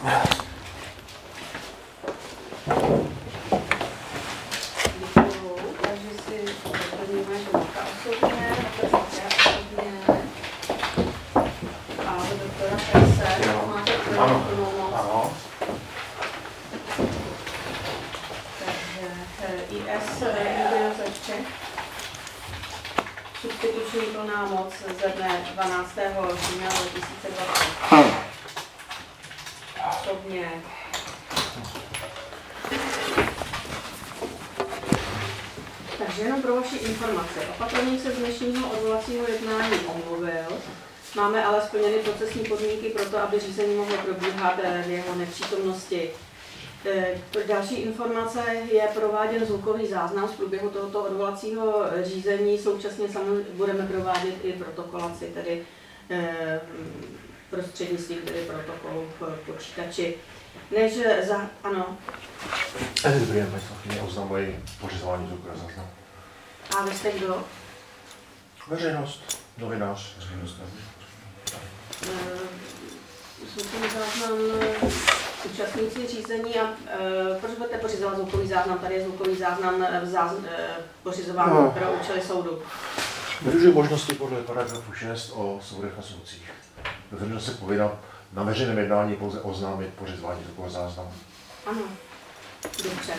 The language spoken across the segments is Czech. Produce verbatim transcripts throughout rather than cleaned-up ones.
Takže si doplníme, že matka osobně, otec také osobně a do doktora Perse máte plnou moc. Ano. Takže I S Joseče, substituční plná moc ze dne dvanáctého října dva tisíce dvacet. Osobně. Takže jenom pro vaši informaci. Opatrovník se z dnešního odvolacího jednání omluvil. Máme ale splněny procesní podmínky pro to, aby řízení mohlo probíhat v jeho nepřítomnosti. Další informace je prováděn zvukový záznam z průběhu tohoto odvolacího řízení. Současně samozřejmě budeme provádět i protokolaci, tedy prostřednictvím tedy protokolu v počítači. Než za... ano. Dobrý den, paní Slavkyně, oznamuji pořizování zvukového záznamu. A vy jste kdo? Veřejnost, novinář. Veřejnost, Zvukový záznam, účastníci řízení a e, proč budete pořizovat zvukový záznam? Tady je zvukový záznam v záz, e, pořizování no. pro účely soudu. Využiju možnosti podle paragrafu šest o soudech a soudcích. Veřejnost se povinna na veřejném jednání pouze oznámit pořizování zvukového záznamu. Ano, dobře.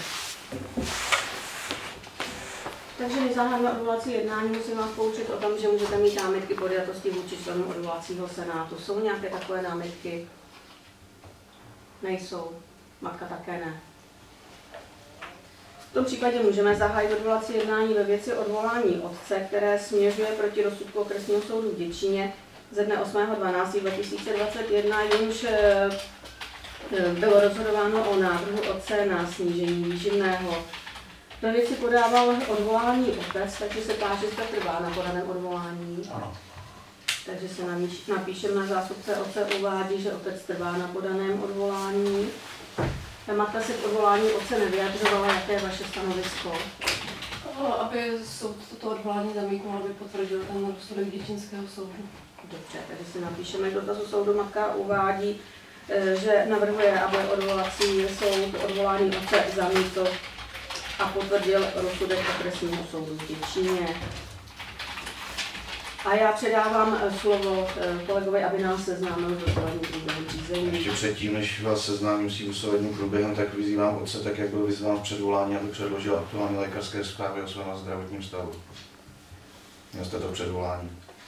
Takže než zahájíme odvolací jednání, musím vás poučit o tom, že můžete mít námitky podjatosti vůči členům odvolacího senátu. Jsou nějaké takové námitky? Nejsou. Matka také ne. V tom případě můžeme zahájit odvolací jednání ve věci odvolání otce, které směřuje proti rozsudku okresního soudu v Děčíně ze dne osmého dvanáctého dva tisíce dvacet jedna, jimž bylo rozhodováno o návrhu otce na snížení výživného. Ve věci podával odvolání otec, takže se táže, zda trvá na podaném odvolání. Ano. Takže se napíšeme na zástupce otce uvádí, že otec trvá na podaném odvolání. Matka se k odvolání otce nevyjadřovala, jaké je vaše stanovisko? Aby soud toto odvolání zamítnul, aby potvrdil ten rozsudek děčínského soudu. Dobře, tady si napíšeme k dotazu soudu. Matka uvádí, že navrhuje, aby odvolací soud odvolání otce zamítl a potvrdil rozsudek okresního soudu v Děčíně. A já předávám slovo kolegovi, aby nás seznámil s dosavadním průběhem řízení. Ještě předtím, než vás seznámím s tím dosavadním průběhem, tak vyzývám otce, tak jak byl vyzván v předvolání, aby předložil aktuální lékařské zprávy o svém zdravotním stavu. Měl jste to předvolání.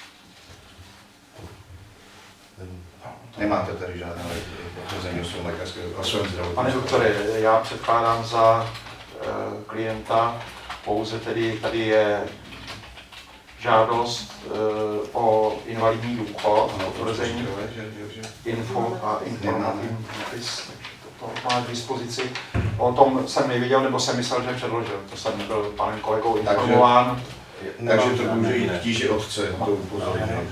Nemáte tady žádné potvrzení o svém lékařském o svém zdravotním. Pane doktore, já předkládám za e, klienta pouze tedy tady je žádost e, o invalidní důchod, potvrzení, info a informativní dopis, to, to má k dispozici. O tom jsem nevěděl, nebo jsem myslel, že předložil. To jsem byl panem kolegou informován. Takže, takže to může jít tíže otce, to upozorňuji.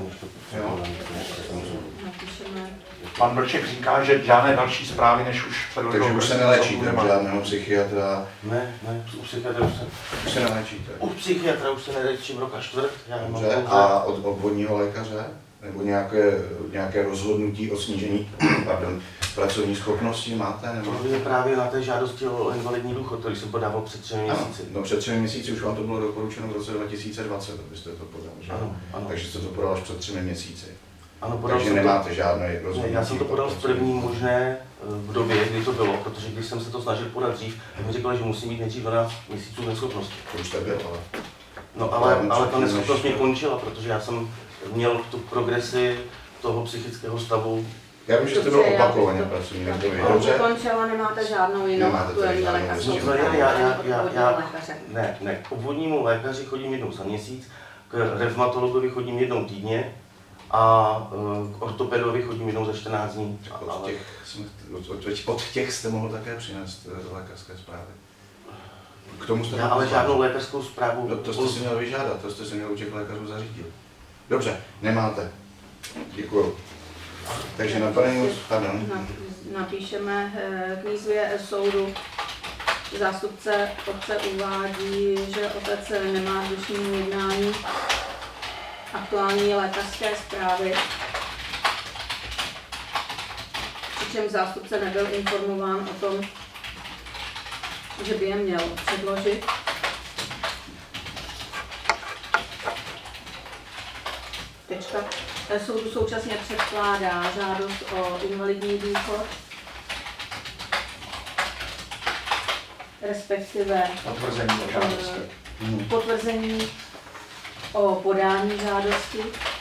Pan Vlček říká, že žádné další zprávy, než už předložil. Takže už se neléčíte u žádného psychiatra? Ne, ne, u psychiatra už se, už se neléčíte. U psychiatra už se neléčím rok a čtvrt. Dobře, a od obvodního lékaře? Nebo nějaké, nějaké rozhodnutí o snížení pardon, pracovní schopnosti máte? Nebo? To je právě na té žádosti o invalidní důchod, který jsem podával před třemi měsíci. No před třemi měsíci už vám to bylo doporučeno v roce dva tisíce dvacet, abyste to podal, že? Ano, ano. Takže jste to podal až před třemi měsíci. Ano, podal takže nemáte to, žádné rozhodnutí. Já jsem to podal v první možné v době, kdy to bylo, protože když jsem se to snažil podat dřív, tak mi říkali, že musím mít nejdřív dvanáct měsíců neschopnosti. To už tak bylo, ale... No ale, ale ta neschopnost mě končila, protože já jsem měl tu progresi toho psychického stavu. Já vím, že jste byl opakovaně pracovní, nebyli. Dobře. Končila, nemáte žádnou jinou aktuální lékařskou. Ne, ne, k obvodnímu lékaři chodím jednou za měsíc, k revmatologovi chodím jednou týdně a k ortopedovi chodím jednou za čtrnáct dní. Od těch, od těch jste mohl také přinést lékařské zprávy. K tomu jste já ale žádnou lékařskou zprávu. No, to jste si měl vyžádat, to jste si měl u těch lékařů zařídit. Dobře, nemáte. Děkuju. Takže na paní, pardon. Napíšeme k výzvě soudu. Zástupce otce uvádí, že otec nemá v dnešním jednání aktuální lékařské zprávy. přičemž zástupce nebyl informován o tom, že by je měl předložit. Tečka. Soudu současně předkládá žádost o invalidní důchod, respektive Potvrzení o žádosti. eh, potvrzení o podání žádosti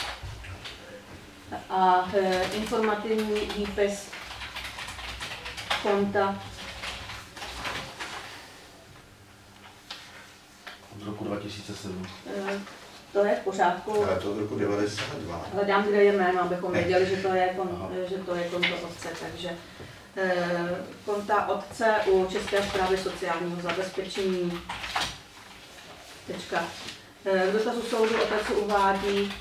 a eh, informativní výpis konta Od roku dva tisíce sedm. eh, to je v pořádku. Ale to od roku devadesát dva. Hledám, kde je jméno, abychom věděli, že to je, kon, Aha. že to je konto otce. Takže eh, konta otce u České správy sociálního zabezpečení. Tečka. Eh, v dotazu soudu otec uvádí,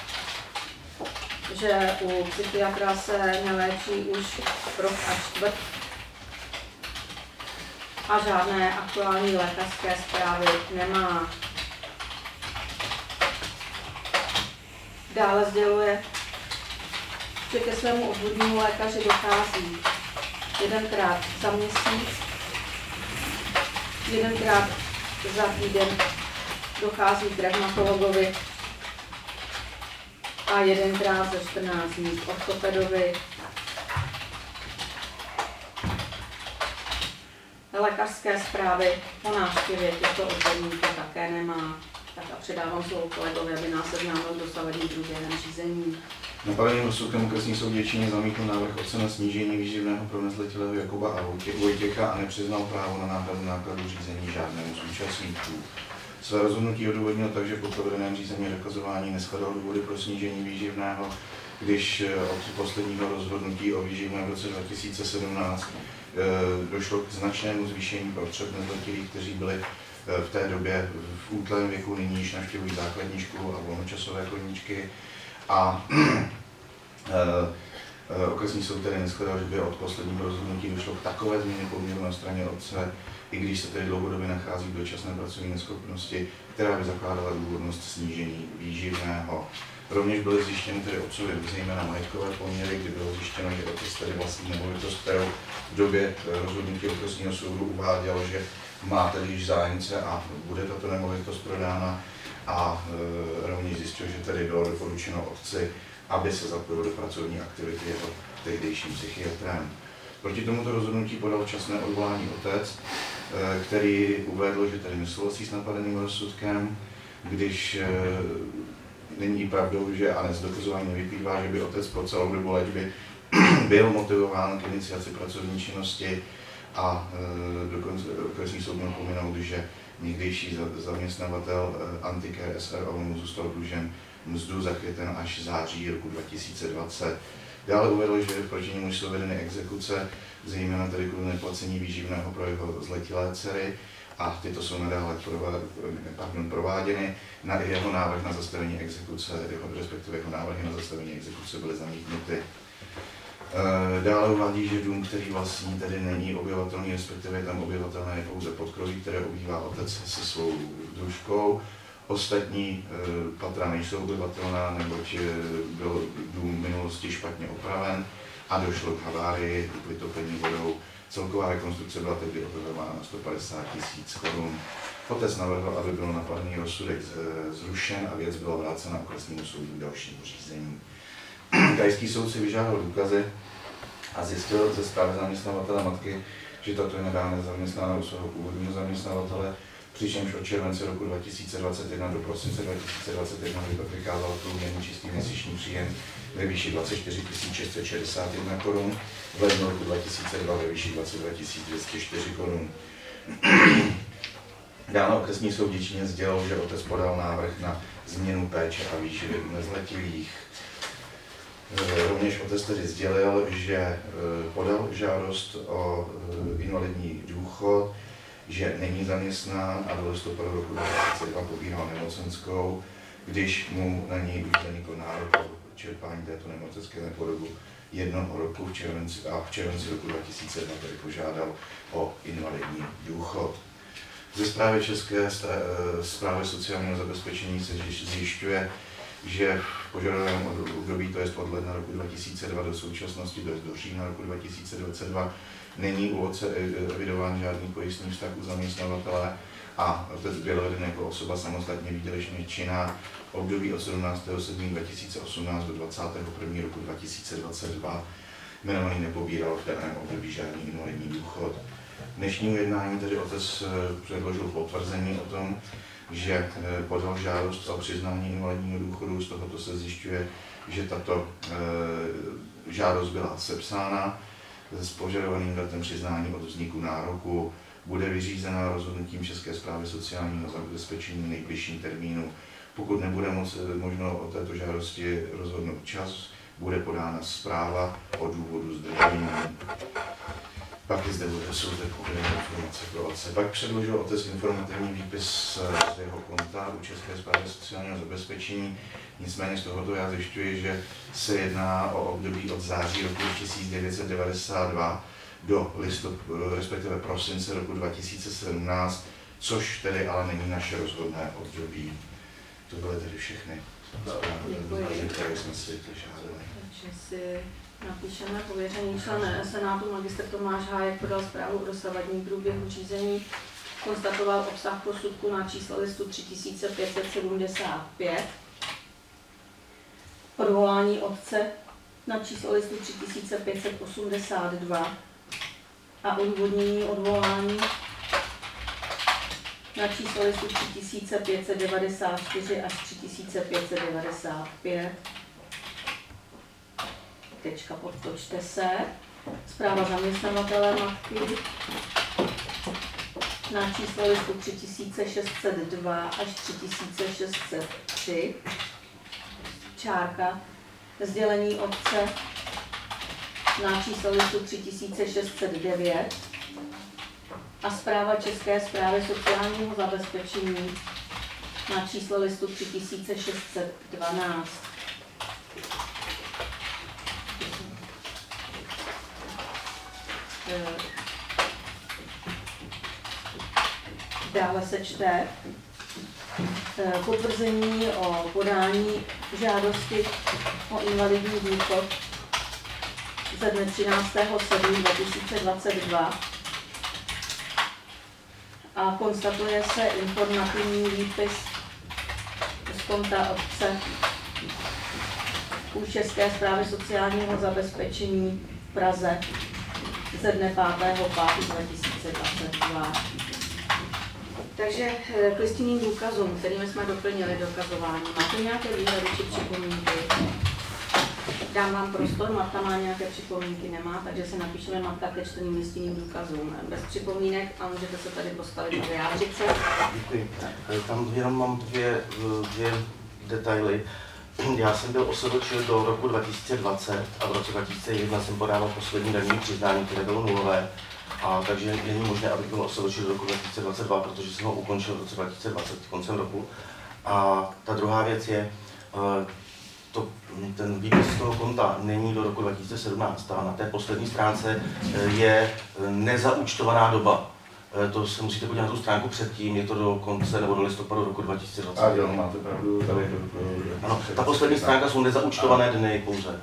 že u psychiatra se neléčí už rok a čtvrt a žádné aktuální lékařské zprávy nemá. Dále sděluje, že ke svému obvodnímu lékaři dochází jedenkrát za měsíc, jedenkrát za týden dochází k revmatologovi a jedenkrát za čtrnáct dní k ortopedovi. Lékařské zprávy o návštěvě těchto odborníků také nemá. Tak a předávám slovo kolegovi, aby nás seznámil s dosavadním průběhem řízení. Napadeným rozsudkem okresní soud Děčíně zamítl návrh otce na snížení výživného pro nezletilého Jakuba a Vojtěcha a nepřiznal právo na náhradu nákladů řízení žádnému z účastníků. Své rozhodnutí odůvodnil tak, že po provedeném řízení dokazování neshledal důvody pro snížení výživného, když od posledního rozhodnutí o výživném v roce dva tisíce sedmnáct došlo k značnému zvýšení potřeb nezletilých, kteří byli v té době v útlém věku, nyní již navštěvují základní školu a volnočasové koníčky. A e, okresní soud tedy neshledal, že by od posledního rozhodnutí došlo k takové změně poměru na straně otce, i když se tedy dlouhodobě nachází v dočasné pracovní neschopnosti, která by zakládala důvodnost snížení výživného. Rovněž byly zjištěny tedy otcově zejména majetkové poměry, kdy bylo zjištěno, že otec tedy vlastní nemovitost, kterou v době rozhodnutí okresního soudu uváděl, že má tedy již zájemce a bude tato nemovitost prodána, a e, rovněž zjistil, že tedy bylo doporučeno otci, aby se zapojil do pracovní aktivity jeho tehdejším psychiatrem. Proti tomuto rozhodnutí podal časné odvolání otec, e, který uvedl, že tedy nesouhlasí s napadeným rozsudkem, když e, není pravdou, že a z dokazování nevyplývá, že by otec po celou dobu léčby byl motivován k iniciaci pracovní činnosti, a e, dokonce okresní soud měl pominout, že někdejší zaměstnavatel Anti-K S R O mu zůstal dlužen mzdu za květen až září roku dva tisíce dvacet. Dále uvedl, že proti němu jsou vedeny exekuce, zejména tedy kvůli neplacení výživného pro jeho zletilé dcery, a tyto jsou nadále pardon, prováděny. Na jeho návrh na zastavení exekuce, jeho, respektive jeho návrhy na zastavení exekuce byly zamítnuty. Dále uvádí, že dům, který vlastní, tedy není obyvatelný, respektive tam obyvatelné je pouze podkroví, které obývá otec se svou družkou. Ostatní patra nejsou obyvatelná, neboť byl dům v minulosti špatně opraven a došlo k havárii, k vytopení vodou. Celková rekonstrukce byla tedy odhadována na sto padesát tisíc korun. Otec navrhl, aby byl napadený rozsudek zrušen a věc byla vrácena okresnímu soudu k dalšímu řízení. Krajský soud si vyžádal důkazy a zjistil ze zprávy zaměstnavatele matky, že tato je nadále zaměstnána u svého původního zaměstnavatele, přičemž od července roku dva tisíce dvacet jedna do prosince dva tisíce dvacet jedna vykázal průměrný čistý měsíční příjem ve výši dvacet čtyři tisíc šest set šedesát jedna korun, v lednu roku dva tisíce dva ve výši dvacet dva tisíc dvě stě čtyři korun. Dále okresní soud Děčíně sdělil, že otec podal návrh na změnu péče a výživy u nezletilých. Rovněž otec tedy sdělil, že podal žádost o invalidní důchod, že není zaměstnán a do listopadu roku dva tisíce dva pobíral nemocenskou, když mu na něj vznikl nárok o čerpání této nemocenské po dobu jednoho roku v červenci, a v červenci roku dva tisíce dva tedy požádal o invalidní důchod. Ze zprávy České správy sociálního zabezpečení se zjišťuje, že v v požadovaném období, to je od ledna roku dva tisíce dva do současnosti, to je do října roku dva tisíce dvacet dva, není u otce evidován žádný pojistný vztah u zaměstnavatele a otec byl veden jako osoba samostatně výdělečně činná období od sedmnáctého sedmého dva tisíce osmnáct do dvacátého prvního roku dva tisíce dvacet dva. Jmenovaný nepobíral v daném období žádný invalidní důchod. Dnešnímu jednání tedy otec předložil potvrzení o tom, že podal žádost o přiznání invalidního důchodu. Z tohoto se zjišťuje, že tato žádost byla sepsána s požadovaným datem přiznání od vzniku nároku. Bude vyřízena rozhodnutím České správy sociálního zabezpečení v nejbližším termínu. Pokud nebude moc, možno o této žádosti rozhodnout čas, bude podána zpráva o důvodu zdržení. Pak i zde bude jsou zde povinné informace pro otce. Pak předložil otec informativní výpis z jeho konta u České správy sociálního zabezpečení. Nicméně z tohoto já zjišťuji, že se jedná o období od září roku tisíc devět set devadesát dva do listopadu, respektive prosince roku dva tisíce sedmnáct, což tedy ale není naše rozhodné období. To byly tedy všechny zprávy, které jsme si žádali. Takže si napíšeme pověřený člen Senátu magistr Tomáš Hájek podal zprávu o dosavadním průběhu řízení. Konstatoval obsah posudku na číslo listu tři tisíce pět set sedmdesát pět. Odvolání otce na číslo listu tři tisíce pět set osmdesát dva a odůvodnění odvolání na číslo listu tři tisíce pět set devadesát čtyři až tři tisíce pět set devadesát pět. Tečka, podtočte se. Zpráva zaměstnavatele matky na číslo listu tři tisíce šest set dva až tři tisíce šest set tři. Čárka. Sdělení otce na číslo listu tři tisíce šest set devět a zpráva České správy sociálního zabezpečení na číslo listu tři tisíce šest set dvanáct. Dále se čte potvrzení o podání žádosti o invalidní důchod ze dne třináctého sedmého dva tisíce dvacet dva a konstatuje se informativní výpis z konta otce u České správy sociálního zabezpečení v Praze ze dne pátého pátého dva tisíce dvacet dva. Takže k listinným důkazům, kterými jsme doplnili dokazování, máte nějaké výhrady či připomínky? Dám vám prostor, Marta má nějaké připomínky, nemá, takže se napíšeme Marta ke čteným listinným důkazům. Bez připomínek a můžete se tady postavit a vyjádřit se. Děkuji. Tam jenom mám dvě, dvě detaily. Já jsem byl O S V Č do roku dva tisíce dvacet a v roce dva tisíce jedna jsem podával poslední daňové přiznání, které bylo nulové. A takže není možné, abych byl O S V Č do roku dva tisíce dvacet dva, protože jsem ho ukončil v roce dva tisíce dvacet koncem roku. A ta druhá věc je, to, ten výpis z toho konta není do roku dva tisíce sedmnáct a na té poslední stránce je nezaúčtovaná doba. To se musíte podívat na tu stránku předtím, je to do konce nebo do listopadu roku dva tisíce dvacet. A jo, máte pravdu, tady je to... Ano, ta poslední stránka jsou nezaúčtované dny pouze.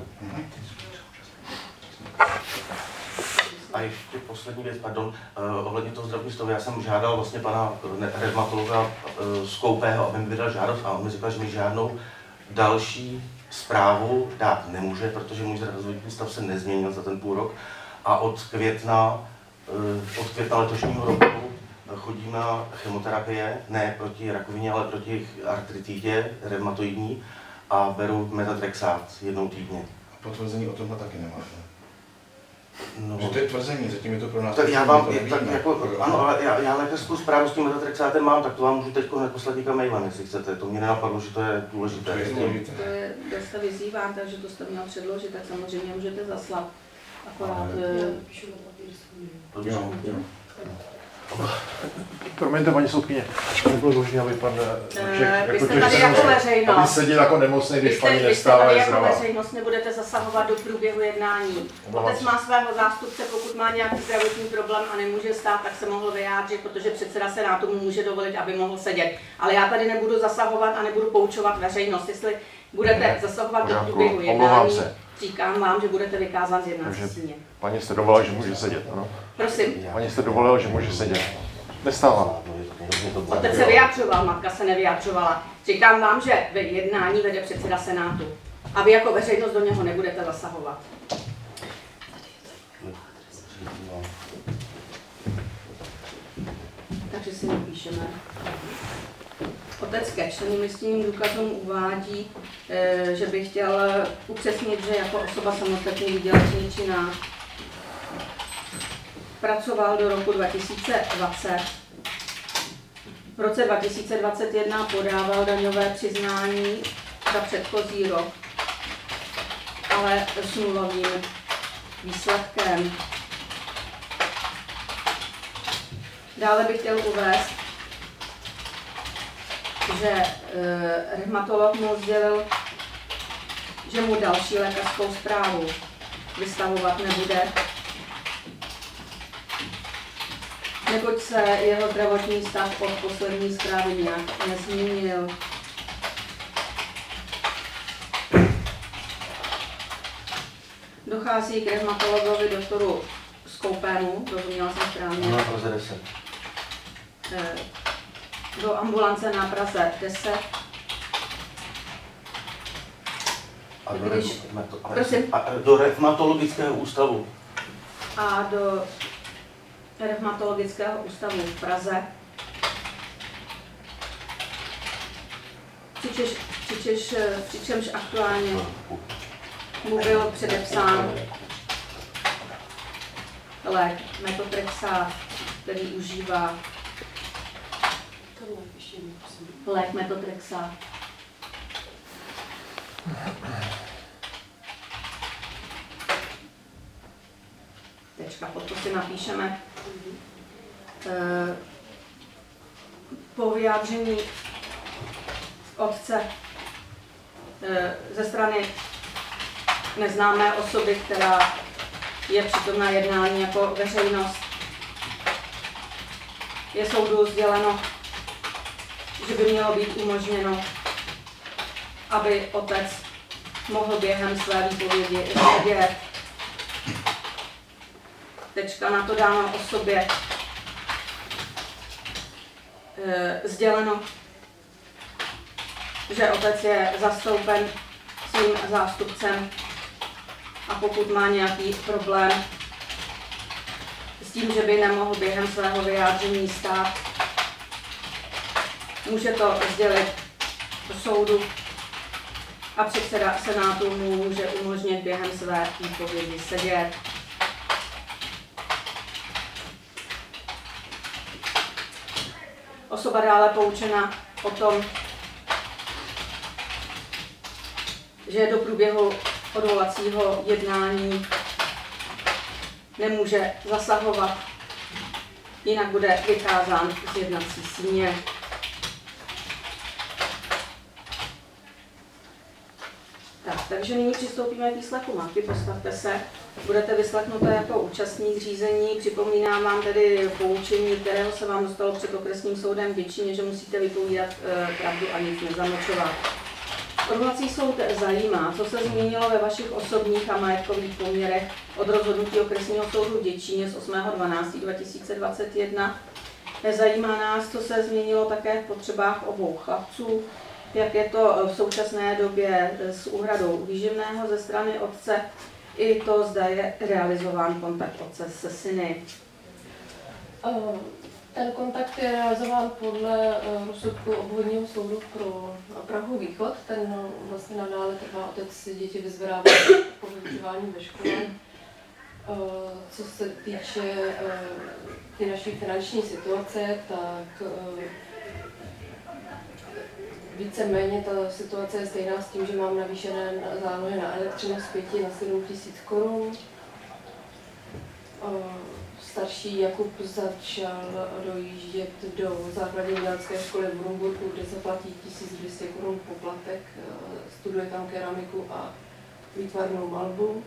A ještě poslední věc, pardon, uh, ohledně toho zdravotního stavu, já jsem žádal vlastně pana revmatologa uh, Skoupého, aby mi vydal žádost a on mi říkal, že mi žádnou další zprávu dát nemůže, protože můj zdravotní stav se nezměnil za ten půl rok a od května, uh, od května letošního roku chodím na chemoterapie, ne proti rakovině, ale proti artritidě revmatoidní a beru metatrexát jednou týdně. Potvrzení o tomhle taky nemáte. No, že to je tvrzení, zatím je to pro nás. Tak já vám, je, tak jako, ano, ale já, já lékařskou zprávu s tím metatrexátem mám, tak to vám můžu teď poslat někam mailem, jestli chcete. To mě nenapadlo, že to je důležité. To je důležité. To je, to jste vyzýván, takže to jste měl předložit, tak samozřejmě můžete zaslat. Akorát... Jo, jo. Promiňte, paní soudkyně, nebylo možné, aby pan Vy jste tady jako veřejnost. Aby seděl jako nemocný, když paní nestává, je zdravá. Vy jste tady jako veřejnost, nebudete zasahovat do průběhu jednání. Otec má svého zástupce, pokud má nějaký zdravotní problém a nemůže stát, tak se mohl vyjádřit, protože předseda Senátu mu může dovolit, aby mohl sedět. Ale já tady nebudu zasahovat a nebudu poučovat veřejnost. Jestli Budete zasahovat do Pořádku, průběhu omlouvám jednání. se. Říkám vám, že budete vykázán z jednací Takže- síně. Paní jste dovolila, že může sedět, ano? Prosím. Paní jste dovolila, že může sedět. Nestává. Otec se vyjádřoval, matka se nevyjádřovala. Říkám vám, že ve jednání vede předseda Senátu. A vy jako veřejnost do něho nebudete zasahovat. Takže si napíšeme. Otec ke členům listinným důkazům uvádí, eh, že by chtěl upřesnit, že jako osoba samostatně výdělečně činná pracoval do roku dva tisíce dvacet. V roce dva tisíce dvacet jedna podával daňové přiznání za předchozí rok, ale s nulovým výsledkem. Dále bych chtěl uvést, že e, revmatolog mu sdělil, že mu další lékařskou zprávu vystavovat nebude, neboť se jeho zdravotní stav od poslední zprávy nějak nezměnil. Dochází k revmatologovi doktoru Skoupému, rozuměla jsem správně, No, Praze deset. eh, do ambulance na Praze deset. A do, Když- revmato- ale- prosím? a do revmatologického ústavu. A do revmatologického ústavu v Praze. Přičemž, přičemž, přičemž aktuálně mu byl předepsán lék metotrexát, který užívá To napíši mi, prosím. lék metotrexát. Tečka, pod to si napíšeme. Eh, Po vyjádření otce eh, ze strany neznámé osoby, která je přítomna jednání jako veřejnost, je soudu sděleno, že by mělo být umožněno, aby otec mohl během své výpovědi sedět. Tečka, na to dáno osobě e, sděleno, že otec je zastoupen svým zástupcem a pokud má nějaký problém s tím, že by nemohl během svého vyjádření stát, může to sdělit soudu a předseda Senátu mu může umožnit během své výpovědi sedět. Osoba dále poučena o tom, že do průběhu odvolacího jednání nemůže zasahovat, jinak bude vykázán z jednací síně. Tak, takže nyní přistoupíme k výslechu matky, postavte se. Budete vyslechnuta jako účastník řízení. Připomínám vám tedy poučení, kterého se vám dostalo před okresním soudem v Děčíně, že musíte vypovídat e, pravdu a nic nezamlčovat. Odvolací soud zajímá, co se změnilo ve vašich osobních a majetkových poměrech od rozhodnutí okresního soudu v Děčíně z osmého dvanáctého dva tisíce dvacet jedna. Zajímá nás, co se změnilo také v potřebách obou chlapců, jak je to v současné době s úhradou výživného ze strany otce, i to, zda je realizován kontakt otce se syny. Eh, Ten kontakt je realizován podle eh, rozsudku obvodního soudu pro Prahu východ. Ten no, vlastně nadále trvá, otec děti vyzvedává po vyučování ve škole. Eh, Co se týče eh, ty naší finanční situace, tak eh, víceméně ta situace je stejná s tím, že mám navýšené zálohy na elektřinu z pěti na sedm tisíc korun. Starší Jakub začal dojíždět do základní umělecké školy v Rumburku, kde se platí tisíc dvě stě korun poplatek. Studuje tam keramiku a výtvarnou malbu.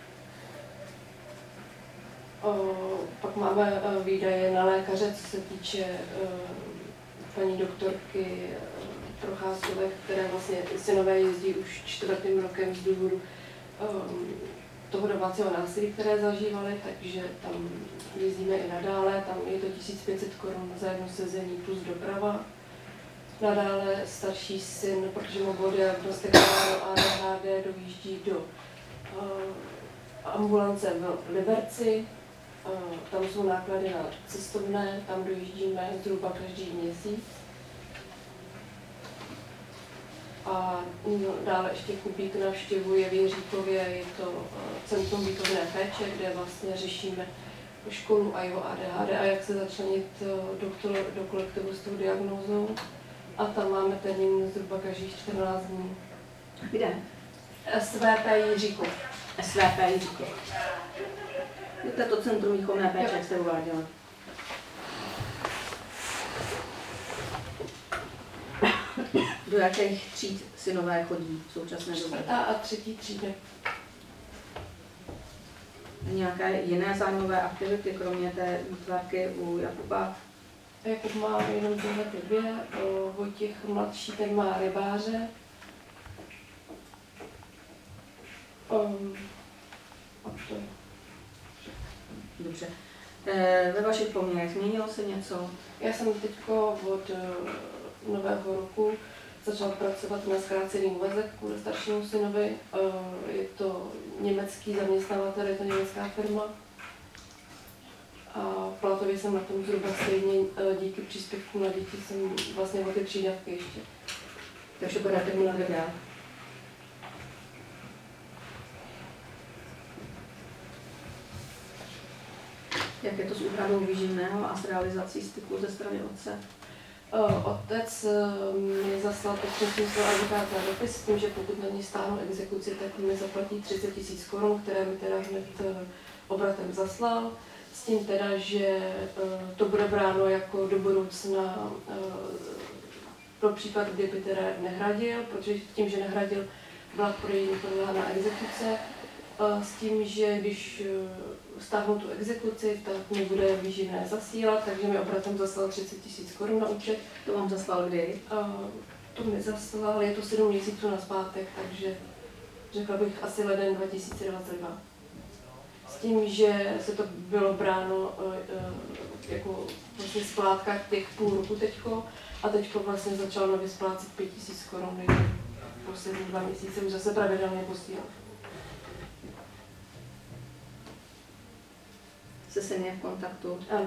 Pak máme výdaje na lékaře, co se týče paní doktorky procházkovek, které vlastně synové jezdí už čtvrtým rokem z důvodu um, toho domácího násilí, které zažívali, takže tam jezdíme i nadále, tam je to tisíc pět set korun za jedno sezení plus doprava. Nadále starší syn, protože mu bylo diagnostikováno A D H D, dojíždí do uh, ambulance v Liberci. Uh, tam jsou náklady na cestovné, tam dojíždíme zhruba každý měsíc. A no, dále ještě Kubík navštěvuje v Jiříkově, je to uh, Centrum výchovné péče, kde vlastně řešíme školu a jeho A D H D a jak se začlenit uh, do, do kolektivu s tou diagnózou. A tam máme termín zhruba každých čtrnáct dní. Kde? S V P Jiříkov. S V P Jiříkov. Je to Centrum výchovné péče, jak jste uváděla. Do jakých tříd synové chodí v současné době? Čtvrtá a třetí třídy. Nějaké jiné zájmové aktivity, kromě té výtvarky u Jakuba? Jakub má jenom tyhle ty dvě, Vojtěch mladší, ten má rybáře. Um, a to je. Dobře. E, ve vašich poměrech změnilo se něco? Já jsem teď od uh, nového roku začala pracovat na zkrácený úvazek kvůli staršímu synovi. Uh, je to německý zaměstnavatel, je to německá firma. A platově jsem na tom zhruba stejně, díky příspěvku na děti jsem vlastně o ty přídavky ještě. Takže budete mluvit dál. Jak je to s úhradou výživného a s realizací styku ze strany otce? Otec mi zaslal prostřednictvím svého advokáta dopis s tím, že pokud na něj stáhnu exekuci, tak mi zaplatí třicet tisíc korun, které mi teda hned obratem zaslal. S tím teda, že to bude bráno jako do budoucna pro případ, kdyby teda nehradil, protože tím, že nehradil, byla pro něj podléhána exekuce. S tím, že když stáhnu tu exekuci, tak mi bude výživné zasílat, takže mi obratem zaslal třicet tisíc korun na účet. To vám zaslal kdy? To mi zaslal, je to sedm měsíců nazpátek, takže řekla bych asi leden dva tisíce dvacet dva. S tím, že se to bylo bráno jako vlastně splátka těch půl roku teďko a teďko vlastně začal nově splácet pět tisíc korun, takže poslední dva měsíce už zase pravidelně posílal. Se syny je v kontaktu? Ano.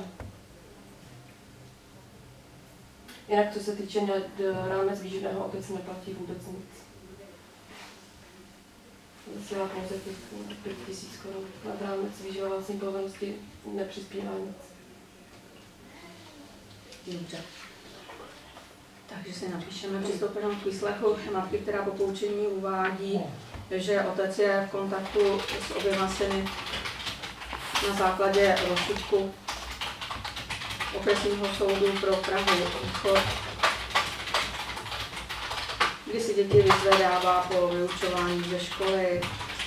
Jinak co se týče nad rámec výživného, otec neplatí vůbec nic. Zasílá pouze těch pět tisíc korun. Nad rámec výživa vlastní povinnosti nepřispívá nic. Dobře. Takže si napíšeme, přistoupíme k výslechu matky, která po poučení uvádí, že otec je v kontaktu s oběma syny na základě rozsudku okresního soudu pro Prahu Východ, kdy si děti vyzvedává po vyučování ze školy.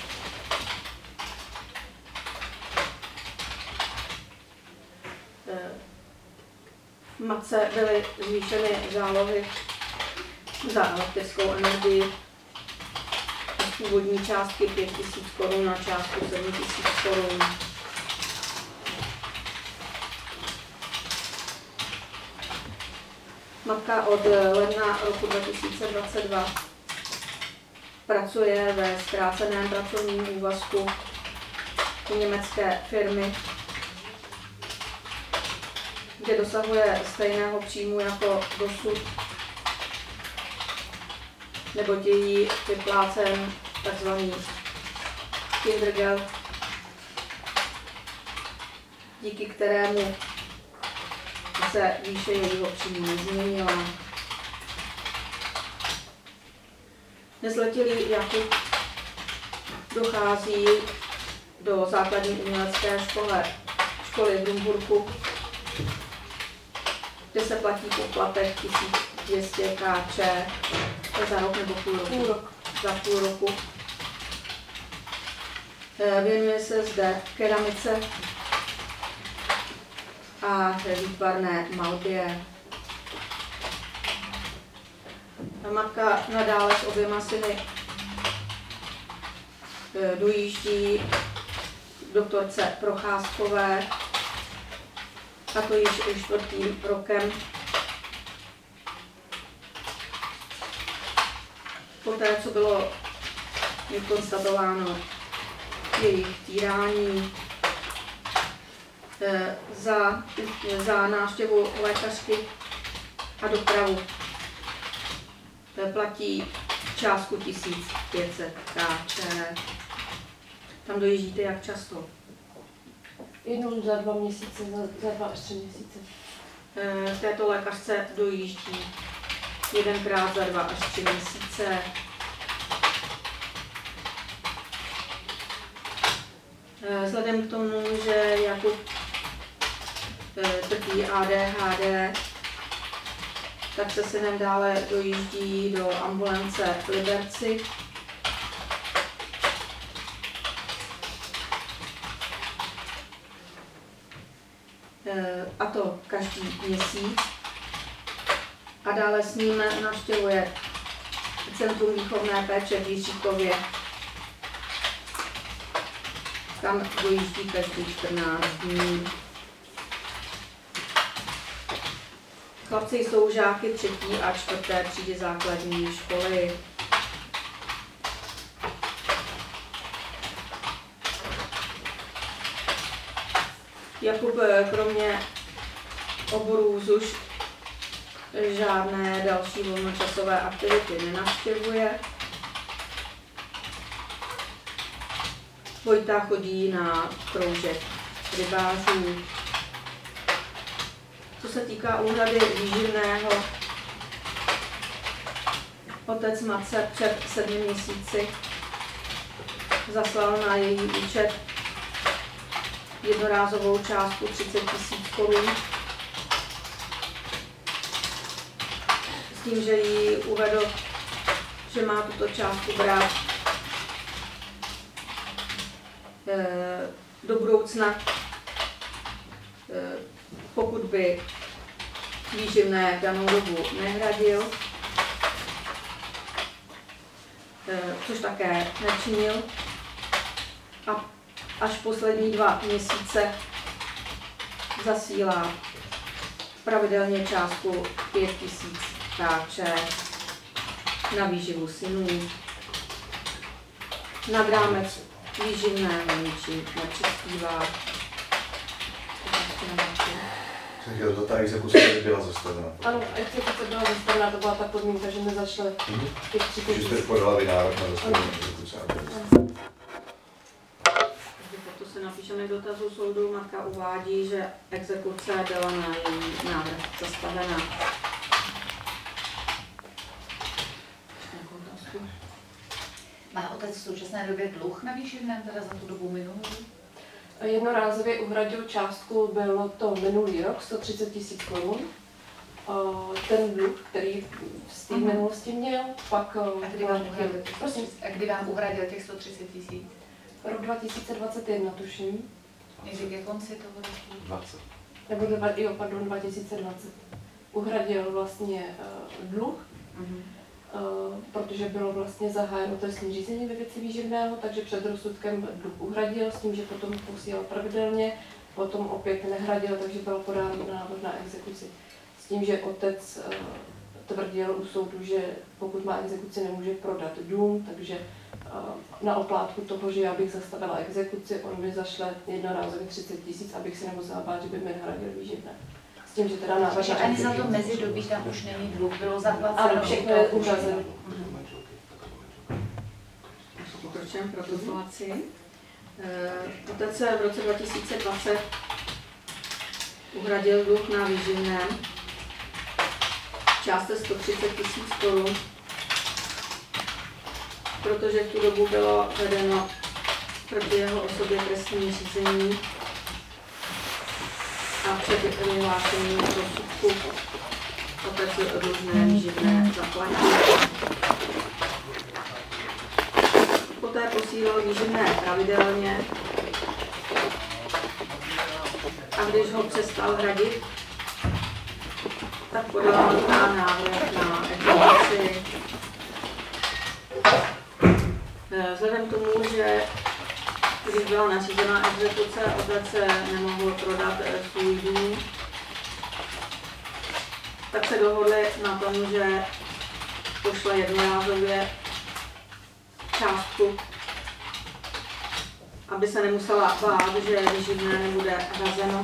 Matce byly zvýšeny zálohy za elektrickou energii z původní částky pět tisíc korun na částku sedm tisíc korun. Matka od ledna roku dva tisíce dvacet dva pracuje ve zkráceném pracovním úvazku u německé firmy, kde dosahuje stejného příjmu jako dosud, neboť je jí vyplácen tzv. Kindergeld, díky kterému se výše jejího příjmu nezměnila. Nezletilý Jakub dochází do základní umělecké školy, školy v Rumburku, kde se platí poplatek tisíc dvě stě kč za rok nebo půl roku. Půl rok. Za půl roku. Věnuje se zde keramice a výtvarné malbě. Matka nadále s oběma syny dojíždí doktorce Procházkové, a to již čtvrtým rokem. Poté, co bylo konstatováno jejich týrání, za, za návštěvu lékařky a dopravu platí částku tisíc pět set Kč. Tam dojíždíte jak často? Jednou za dva měsíce, za, za dva až tři měsíce. V této lékařce dojíždí jedenkrát za dva až tři měsíce. Vzhledem k tomu, že Jakub trpí A D H D, tak se synem dále dojíždí do ambulance v Liberci. A to každý měsíc. A dále s ním navštěvuje Centrum výchovné péče v Jiříkově. Tam dojíždí každý čtrnáct dní. Chlapci jsou žáky třetí a čtvrté třídy základní školy. Jakub kromě oborů Z U Š žádné další volnočasové aktivity nenavštěvuje. Vojta chodí na kroužek rybářů. Co se týká úhrady výživného, otec matce před sedmi měsíci zaslal na její účet jednorázovou částku třicet tisíc korun s tím, že jí uvedl, že má tuto částku brát do budoucna, pokud by výživné v danou dobu nehradil, což také nečinil. A až poslední dva měsíce zasílá pravidelně částku pět tisíc Kč na výživu synů. Nad rámec výživného ničím nepřispívá. Takže ta exekuce byla zastavena. Ano, exekuce byla zastavena, to byla ta podmínka, že mi zašle těch třicet Že tisíc. jste podala vynárok na zastavení exekuce. To se napíšeme k dotazu soudu. Matka uvádí, že exekuce byla na její návrh zastavena. Má otec v současné době dluh na výživném, teda za tu dobu minulou? Jednorázově uhradil částku, bylo to minulý rok, sto třicet tisíc korun. Ten dluh, který z té minulosti měl, pak... A kdy vám uhradil, prosím, a kdy vám uhradil těch sto třicet tisíc? rok dva tisíce dvacet jedna, tuším. Někdy ke konci toho roku? dvacet. Nebo dva, jo, pardon, dva tisíce dvacet. Uhradil vlastně uh, dluh, Uh-huh. Uh, protože bylo vlastně zahájeno trestní řízení ve věci výživného, takže před rozsudkem dluh uhradil s tím, že potom posílal pravidelně, potom opět nehradil, takže byl podán návrh na exekuci. S tím, že otec uh, tvrdil u soudu, že pokud má exekuci, nemůže prodat dům, takže uh, na oplátku toho, že já bych zastavila exekuci, on mi zašle jednorázově třicet tisíc, abych si nemusela bát, že by mi nehradil výživné. S tím, že teda návrh... Takže ani za to mezidobí tam už není dluh, bylo zaplaceno. Ano, všechno je uhrazeno. Pokročujeme protokolaci. Otec se v roce dva tisíce dvacet uhradil dluh na výživném v částce sto třicet tisíc korun, protože v tu dobu bylo vedeno proti jeho osobě trestní řízení a před vyhlášením rozsudku otec dlužné výživné zaplatil. Poté posílal výživné pravidelně a když ho přestal hradit, tak podala matka návrh na exekuci. Vzhledem k tomu, že když byla nařízená exekuce, otec se nemohl prodat svůj dům, tak se dohodli na tom, že pošle jednorázově částku, aby se nemusela bát, že výživné nebude hrazeno.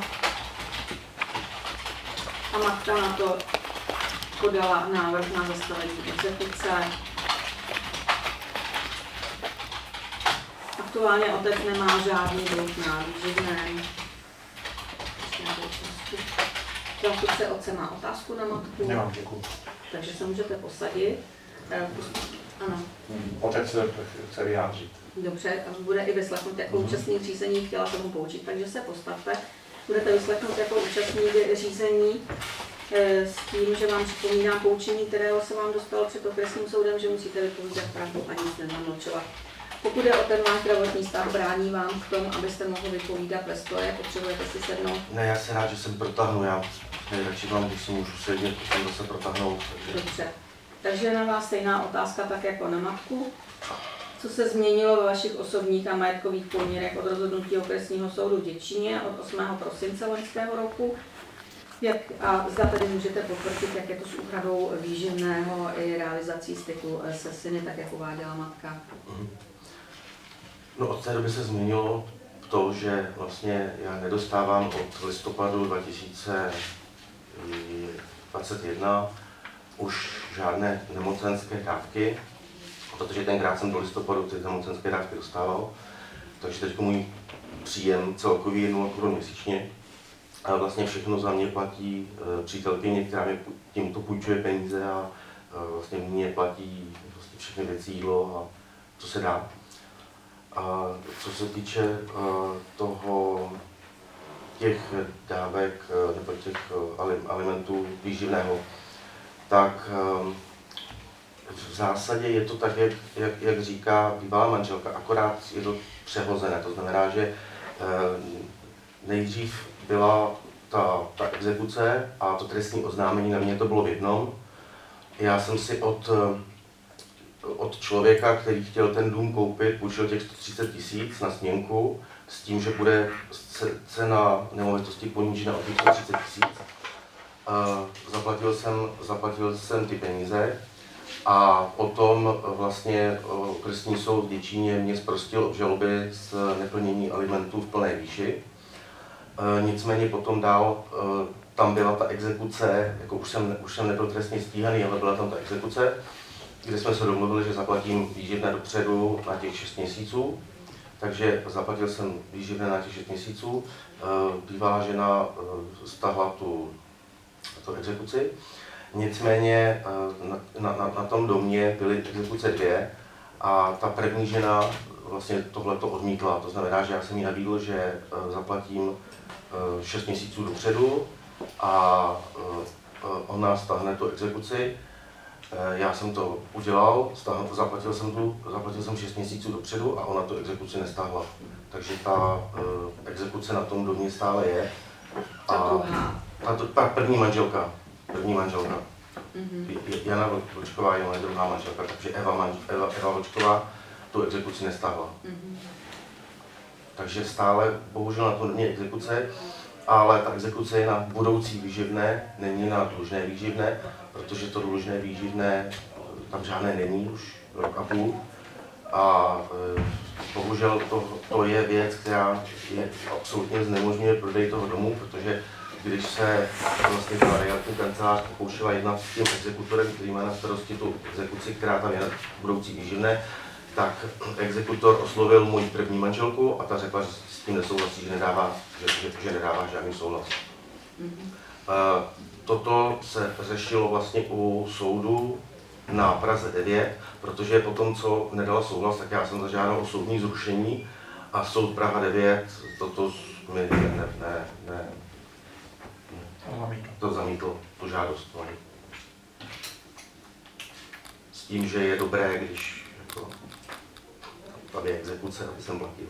A matka na to podala návrh na zastavení exekuce. Aktuálně otec nemá žádný dluh na výživném. Zástupce otce má otázku na matku. Nemám, děkuji. Takže se můžete posadit. Ano. Otec chce vyjádřit. Dobře, bude i vyslechnut jako účastník řízení, chtěla se mu poučit, takže se postavte. Budete vyslechnout jako účastník řízení s tím, že vám připomínám poučení, kterého se vám dostalo před okresním soudem, že musíte vypovídat pravdu a nic nezamlčovat. Pokud je o ten váš zdravotní stav, brání vám k tomu, abyste mohli vypovídat ve stoje, potřebujete si sednout? Ne, já jsem rád, že jsem protáhnu, já nejradši vám, když si můžu sedět, potom zase protáhnout. Takže... Dobře. Takže na vás stejná otázka, tak jako na matku. Co se změnilo ve vašich osobních a majetkových poměrech od rozhodnutí okresního soudu v Děčíně od osmého prosince loňského roku? Jak, a zda tedy můžete potvrdit, jak je to s úhradou výživného i realizací styku se syny, tak jak uváděla matka? No, od té doby se změnilo to, že vlastně já nedostávám od listopadu dva tisíce dvacet jedna už žádné nemocenské dávky, protože tenkrát jsem do listopadu ty nemocenské dávky dostával, takže teď můj příjem celkový je nula korun měsíčně. A vlastně všechno za mě platí přítelkyně, která mi tímto půjčuje peníze a vlastně mě platí vlastně všechny věci, jídlo a co se dá. A co se týče toho, těch dávek nebo těch alimentů výživného, tak v zásadě je to tak, jak, jak, jak říká bývalá manželka, akorát je to přehozené. To znamená, že nejdřív byla ta, ta exekuce a to trestní oznámení, na mě to bylo v jednom. Já jsem si od, od člověka, který chtěl ten dům koupit, půjčil těch sto třicet tisíc na směnku s tím, že bude cena nemovitosti ponížena o těch sto třicet tisíc. Zaplatil jsem, zaplatil jsem ty peníze a potom vlastně okresní soud v Děčíně mě zprostil obžaloby z neplnění alimentů v plné výši. Nicméně potom dál tam byla ta exekuce, jako už jsem, už jsem nebyl trestně stíhaný, ale byla tam ta exekuce, kde jsme se domluvili, že zaplatím výživné dopředu na těch šest měsíců. Takže zaplatil jsem výživné na těch šest měsíců. Bývalá žena stáhla tu, tu exekuci. Nicméně na, na, na tom domě byly exekuce dvě a ta první žena vlastně tohleto odmítla. To znamená, že já jsem jí nabídl, že zaplatím šest měsíců dopředu a ona stáhne tu exekuci. Já jsem to udělal, stáhnu, zaplatil jsem tu, zaplatil jsem šest měsíců dopředu a ona tu exekuci nestáhla. Takže ta exekuce na tom domě stále je. A ta, ta první manželka, první manželka. Mm-hmm. Jana Vlčková je moje druhá manželka, takže Eva, manž, Eva, Eva Vlčková tu exekuci nestáhla. Mm-hmm. Takže stále, bohužel na to není exekuce, ale ta exekuce je na budoucí výživné, není na dlužné výživné, protože to dlužné výživné tam žádné není už rok a půl. A e, bohužel to, to je věc, která je absolutně znemožňuje prodej toho domu, protože když se vlastně ta realitní kancelář pokoušela jednat s tím exekutorem, který má na starosti tu exekuci, která tam je na budoucí výživné, tak exekutor oslovil moji první manželku a ta řekla, že s tím nesouhlasí, že nedává, že, že, že nedává žádný souhlas. Mm-hmm. Toto se řešilo vlastně u soudu na Praze devět, protože po tom, co nedala souhlas, tak já jsem zažádal o soudní zrušení a soud Praha devět toto mi ne, ne, ne, ne, to zamítl, tu žádost. S tím, že je dobré, když jako, tady je exekuce, aby jsem platil.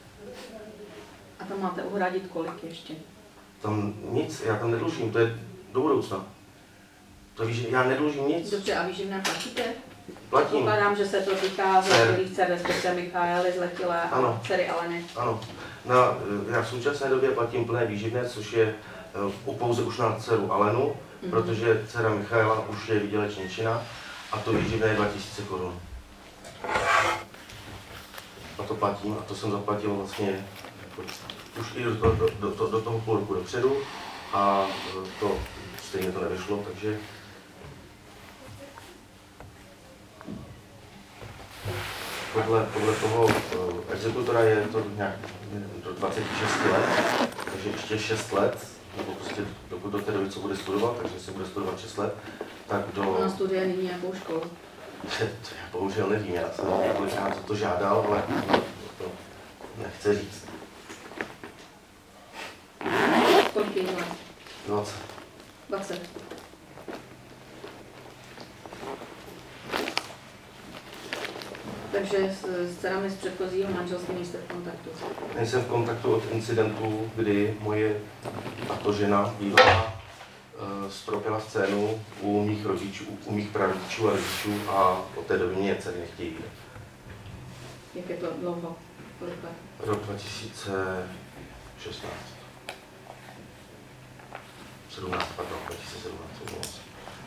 A tam máte uhradit kolik ještě? Tam nic, já tam nedlužím, to je do budoucna. To víš, já nedlužím nic. Dobře, a výživné platíte? Platím. Pokládám, že se to týká zletilých dcer, respektive Michaely, zletilé a Ano. dcery Aleny. Ano. Na, já v současné době platím plné výživné, což je uh, pouze už na dceru Alenu, mm-hmm. protože dcera Michaela už je výdělečně činná a to výživné je dva tisíce korun. A to platím a to jsem zaplatil vlastně už i do, do, do, do, do toho půl roku dopředu a to stejně to nevyšlo, takže podle, podle toho uh, exekutora je to nějak do dvacet šest let, takže ještě šest let, nebo prostě dokud do té doby, co bude studovat, takže se bude studovat šest let, tak do... Ona studuje nyní nějakou školu. To já bohužel nevím, já jsem několikrát za to žádal, ale to nechce říct. Kolik je let? dvacet. dvacet. Takže s, s dcerami z předchozího manželství nejste v kontaktu? Nejsem v kontaktu od incidentu, kdy moje tato žena bývalá uh, stropila scénu u mých rodičů, u mých prarodičů a rodičů a od té doby mě dcery nechtějí vidět. Jak je to dlouho? Kolik let? Rok dva tisíce šestnáct. sedmnáct, pardon, dva tisíce sedmnáct.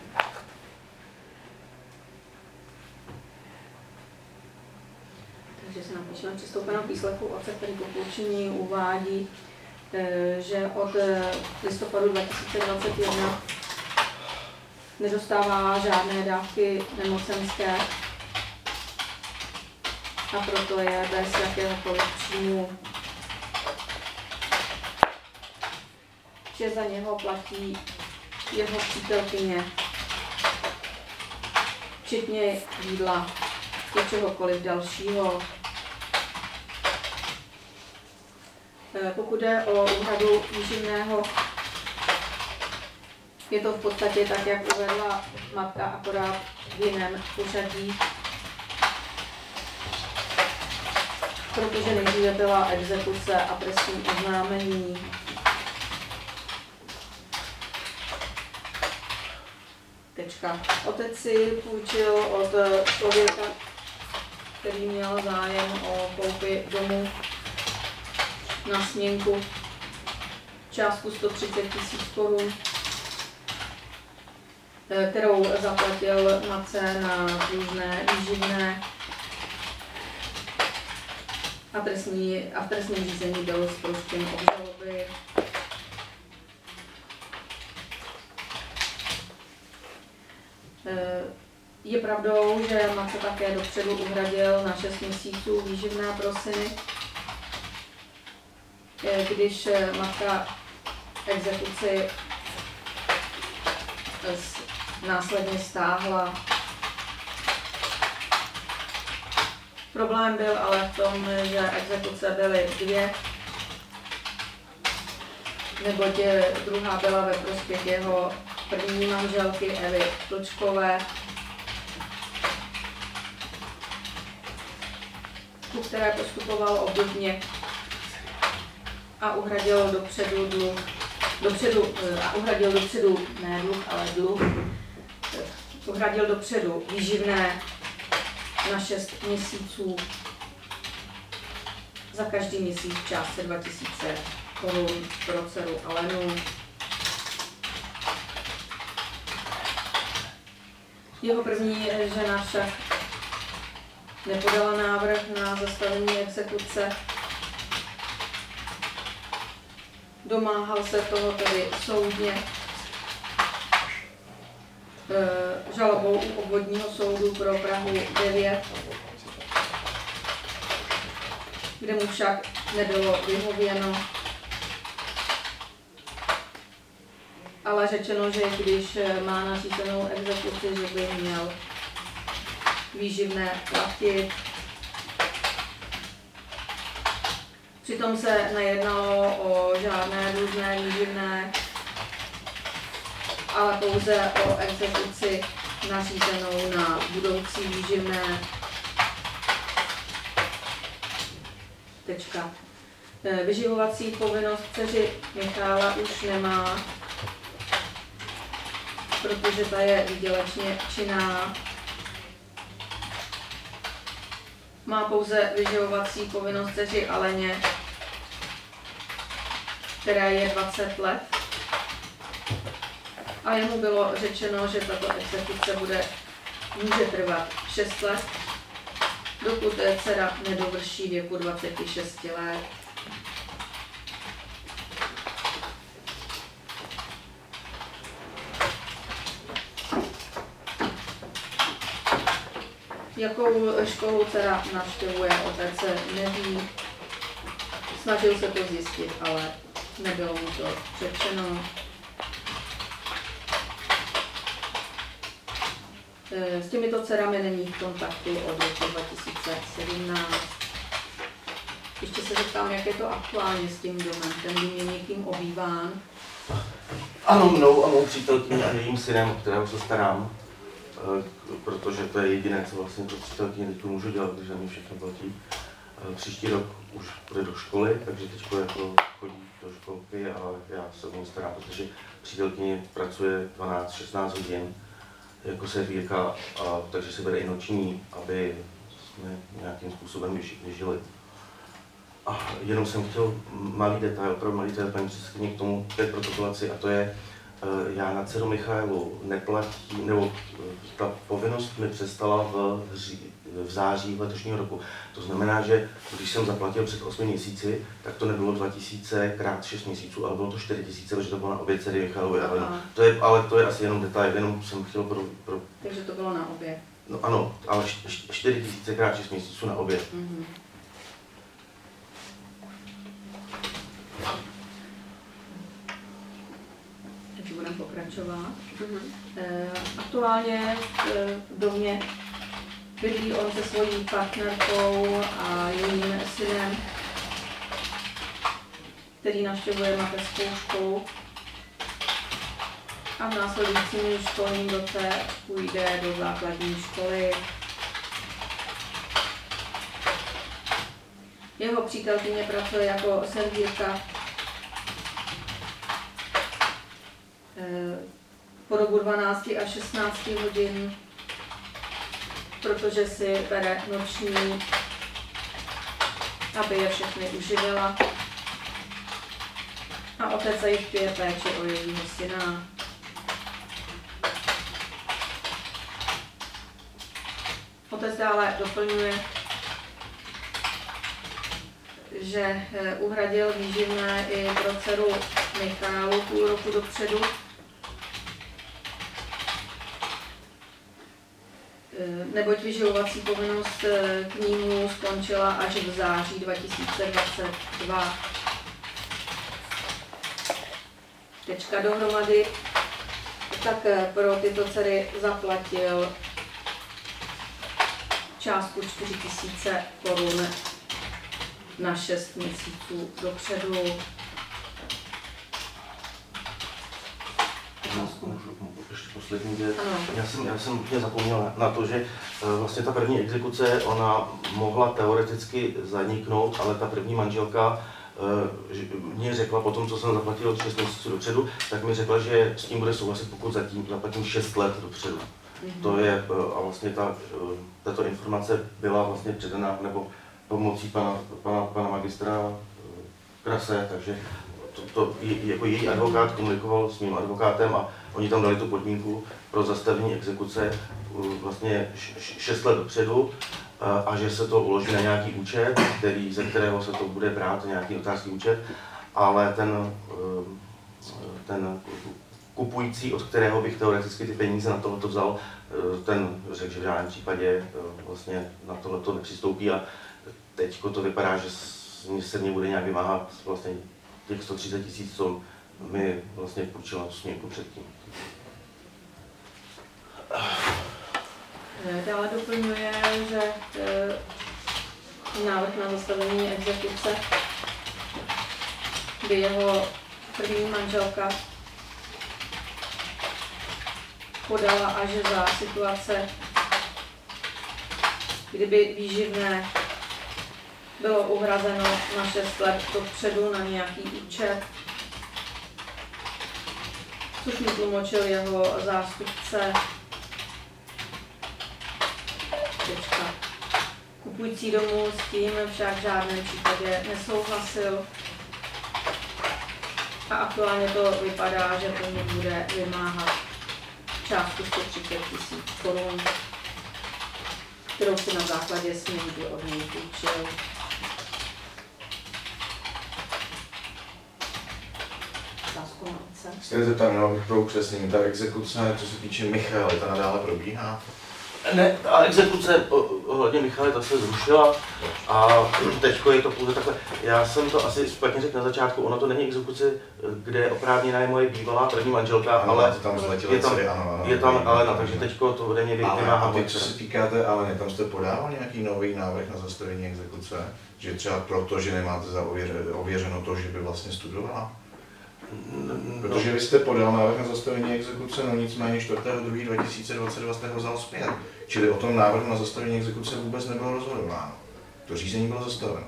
Takže se napíšeme přistoupeno k výslechu otce, který po poučení uvádí, že od listopadu dva tisíce dvacet jedna nedostává žádné dávky nemocenské a proto je bez jakéhokoliv příjmu, že za něho platí jeho přítelkyně, včetně jídla do čehokoliv dalšího. Pokud jde o úhradu výživného, je to v podstatě tak, jak uvedla matka, akorát v jiném pořadí, protože nejdříve byla exekuce a trestní oznámení. Tečka. Otec si půjčil od člověka, který měl zájem o koupi domu na směnku, částku sto třicet tisíc korun, kterou zaplatil matce na různé výživné a, trestní, a v trestním řízení byl zproštěn obžaloby. Je pravdou, že matce také dopředu uhradil na šest měsíců výživné pro syny. Když matka exekuci následně stáhla. Problém byl ale v tom, že exekuce byly dvě, neboť druhá byla ve prospěch jeho první manželky Evy Vlčkové, ku které postupoval obdobně a uhradil dopředu dluh, dopředu, a uhradil dopředu, ne dluh, ale dluh, uhradil dopředu výživné na šest měsíců za každý měsíc v částce dva tisíce korun pro dceru Alenu. Jeho první žena však nepodala návrh na zastavení exekuce. Domáhal se toho tedy soudně e, žalobou u obvodního soudu pro Prahu devět, kde mu však nebylo vyhověno, ale řečeno, že když má nařízenou exekuci, že by měl výživné platit. Přitom se nejednalo o žádné dlužné výživné, ale pouze o exekuci nařízenou na budoucí výživné. Tečka. Vyživovací povinnost dceři Michála už nemá, protože ta je výdělečně činná. Má pouze vyživovací povinnost dceři Aleně, která je dvacet let. A jemu bylo řečeno, že tato exekuce bude, může trvat šest let, dokud dcera nedovrší věku dvacet šest let. Jakou školu dcera navštěvuje, otec neví. Snažil se to zjistit, ale nebylo mu to řečeno. S těmito dcerami není v kontaktu od roku dva tisíce sedmnáct. Ještě se zeptám, jak je to aktuálně s tím domem, ten dům je někým obýván? Ano, mnou a mou přítelkyní a jejím synem, o kterého se starám, protože to je jediné, co vlastně pro přítelkyni teď můžu dělat, protože mi všechno platí. Příští rok už bude do školy, takže teď jako chodí do školky a já se o něj starám, protože přítelkyně pracuje dvanáct šestnáct hodin jako servírka, a takže se bere i noční, aby jsme nějakým způsobem vyžili. A jenom jsem chtěl malý detail, opravdu malý detail, paní předsedkyně, k tomu té protokolaci, a to je, já na dceru Michailu neplatí, nebo ta povinnost mi přestala v, v září letošního roku. To znamená, že když jsem zaplatil před osmi měsíci, tak to nebylo dva tisíce krát šest měsíců, ale bylo to čtyři tisíce, protože to bylo na obě dcery Michailovy. Ale to je, ale to je asi jenom detail, jenom jsem chtěl pro... pro... Takže to bylo na obě. No ano, ale čtyři tisíce krát šest měsíců na obě. Mm-hmm. Takže budeme pokračovat. Mm-hmm. E, aktuálně v domě bydlí on se svojí partnerkou a jejím synem, který navštěvuje mateřskou školu. A v následujícím školním roce půjde do základní školy. Jeho přítelkyně pracuje jako servírka po dobu dvanáct až šestnáct hodin, protože si bere noční, aby je všechny uživila. A otec zajišťuje péči o jejího syna. Otec dále doplňuje, že uhradil výživné i pro dceru Michailu půl roku dopředu. Neboť vyživovací povinnost k nímu skončila až v září dva tisíce dvacet dva. Tečka dohromady, tak pro tyto dcery zaplatil částku čtyři tisíce korun na šest měsíců dopředu. Ještě poslední věc. Já jsem, já jsem úplně zapomněl na to, že vlastně ta první exekuce, ona mohla teoreticky zaniknout, ale ta první manželka mě řekla po tom, co jsem zaplatil šest měsíců dopředu, tak mi řekla, že s tím bude souhlasit, pokud zatím zaplatím šest let dopředu. Mm-hmm. To je, a vlastně ta, tato informace byla vlastně předaná, nebo pomocí pana, pana, pana magistra Krase, takže to, to, jako její advokát komunikoval s mým advokátem a oni tam dali tu podmínku pro zastavení exekuce vlastně šest let dopředu a, a že se to uloží na nějaký účet, který, ze kterého se to bude brát, nějaký notářský účet, ale ten, ten kupující, od kterého bych teoreticky ty peníze na tohleto vzal, ten řekl, že v žádném případě vlastně na tohleto nepřistoupí a teď to vypadá, že se mě bude nějak vymáhat vlastně těch sto třicet tisíc, co mi vlastně půjčila tu směnku předtím. Dále doplňuje, že návrh na zastavení exekuce by jeho první manželka podala až za situace, kdyby výživné bylo uhrazeno na šest let dopředu na nějaký účet. což mu tlumočil jeho zástupce. Tečka. Kupující domů s tím však v žádném případě nesouhlasil. A aktuálně to vypadá, že po něm bude vymáhat částku sto třicet tisíc korun, kterou si na základě smlouvy od něj půjčil. Jste zeptat, měla bych pro upřesnění, ta exekuce, co se týče Michaely, ta nadále probíhá? Ne, ta exekuce ohledně Michaly, ta se zrušila a teďko je to pouze takhle. Já jsem to asi špatně řekl na začátku, ono to není exekuce, kde oprávněná je moje bývalá první manželka, ano, ale tam je tam, dcery, ano, ano, je tam Alena, takže teďko to ode mě vymáhá. A teď, co se týká té Aleny, tam jste podával nějaký nový návrh na zastavení exekuce? Že třeba proto, že nemáte za ověřeno to, že by vlastně studovala? Protože vy jste podal návrh na zastavení exekuce, no nicméně čtvrtého druhého dva tisíce dvacet dva jste ho vzal zpět. Čili o tom návrhu na zastavení exekuce vůbec nebylo rozhodováno. To řízení bylo zastaveno.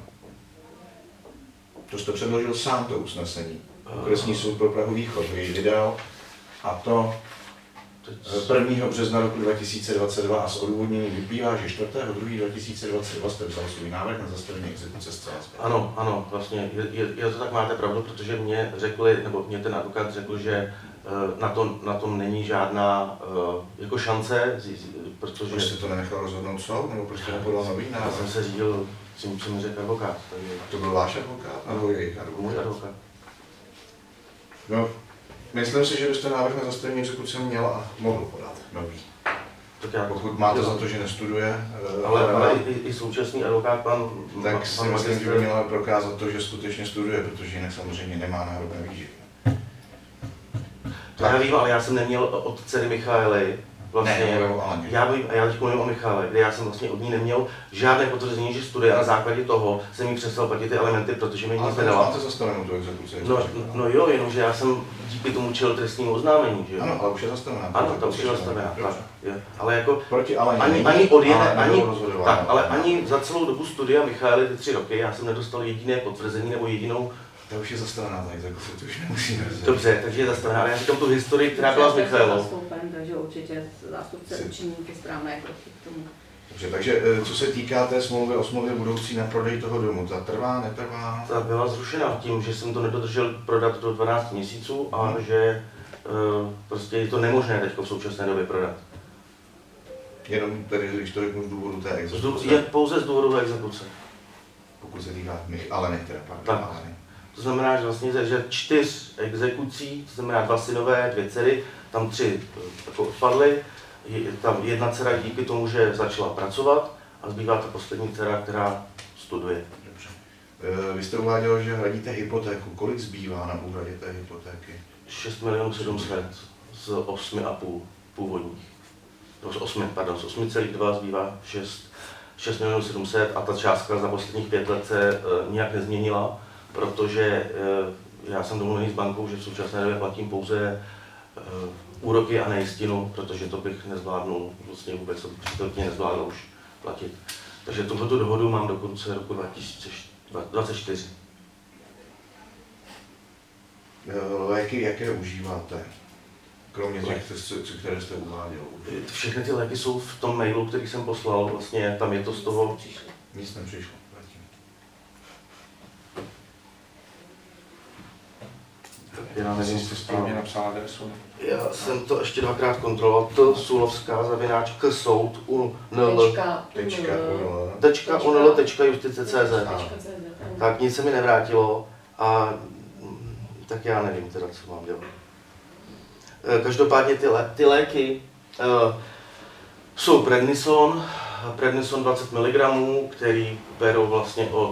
To jste předložil sám, to usnesení. Okresní soud pro Prahu východ ho jej vydal, a to prvního března roku dva tisíce dvacet dva, a z odůvodnění vyplývá, že čtvrtého druhého dva tisíce dvacet dva jste vzal svůj návrh na zastavení exekuce zcela zpět. Ano, ano, vlastně, je, je, je to tak, máte pravdu, protože mě řekli, nebo mě ten advokát řekl, že uh, na, to, na tom není žádná uh, jako šance, z, z, protože... Proč jste to nenechal rozhodnout soud, nebo proč jste nepodal nový návrh? Já jsem se řídil, tím, co mi řekl advokát. Takže... To byl váš advokát, nebo jejich advokát? Můj advokát. No, myslím si, že byste návrh na zastavení exekuce měl a mohl podat nový. Tak já, Pokud máte za to, že nestuduje, ale, ale i, i současný advokát, pan, tak pan, si pan myslím, magistr... že by měla prokázat to, že skutečně studuje, protože jinak samozřejmě nemá nárok na výživu. To já vím, ale já jsem neměl od dcery Michaely, vlastně, ne, no, ale já, vím, já teď mluvím o Michaele, kde já jsem vlastně od ní neměl žádné potvrzení, že studuje, a na základě toho jsem jí přestal platit ty alimenty, protože mi nic nedala. máte zastavenou tu exekuci. No, no jo, jenomže já jsem díky tomu čel trestnímu oznámení, že jo? Ano, ale už je zastavená. Ano, ta už je zastavená, tak, jo. Ale jako proti Aleně ani, není, ani od jedné, ale ani, rozhodováno. tak, ale ani za celou dobu studia Michaely, ty tři roky, já jsem nedostal jediné potvrzení nebo jedinou. Ta už je zastavená, ta exekuce, to už nemusíme rozhodovat. Dobře, takže je zastavená, ale já říkám tu historii, která byla s Michaelou. Takže určitě zástupce učiní ty správné kroky k tomu. Dobře, takže co se týká té smlouvy o smlouvě budoucí na prodej toho domu, ta trvá, netrvá? Ta byla zrušena tím, že jsem to nedodržel prodat do dvanácti měsíců a hmm. že uh, prostě je to nemožné teď v současné době prodat. Jenom tedy, když to řeknu z důvodu té exekuce? Je pouze z důvodu exekuce. Pokud se týká Mich, ale ne, teda, pardon, tak. ale ne. To znamená, že vlastně že čtyř exekucí, to znamená dva synové, dvě dcery, tam tři jako odpadly, tam jedna dcera díky tomu, že začala pracovat, a zbývá ta poslední dcera, která studuje. Dobře. Vy jste uváděl, že hradíte hypotéku. Kolik zbývá na úhradě té hypotéky? šest milionů sedm set z osmi a půl původních. No, z osmi, pardon, z osmi celá dva zbývá šest milionů sedm set, a ta částka za posledních pět let se uh, nijak nezměnila, protože uh, já jsem domluvený s bankou, že v současné době platím pouze uh, úroky a nejistinu, protože to bych nezvládnul, vlastně vůbec přítelkyně nezvládl už platit. Takže tuto dohodu mám do konce roku dva tisíce dvacet čtyři. Léky, jaké užíváte? Kromě těch, které jste uváděl. Všechny ty léky jsou v tom mailu, který jsem poslal, vlastně tam je to z toho... Nic nepřišlo. Já nevím, jestli správně napsal adresu. Já jsem to ještě dvakrát kontroloval, to Sulovská zavináč k soud u nl tečka unl tečka justice tečka cz. Tak nic se mi nevrátilo a tak já nevím teda, co mám dělat. Každopádně ty, lé, ty léky uh, jsou prednison, prednison dvacet miligramů, který berou vlastně od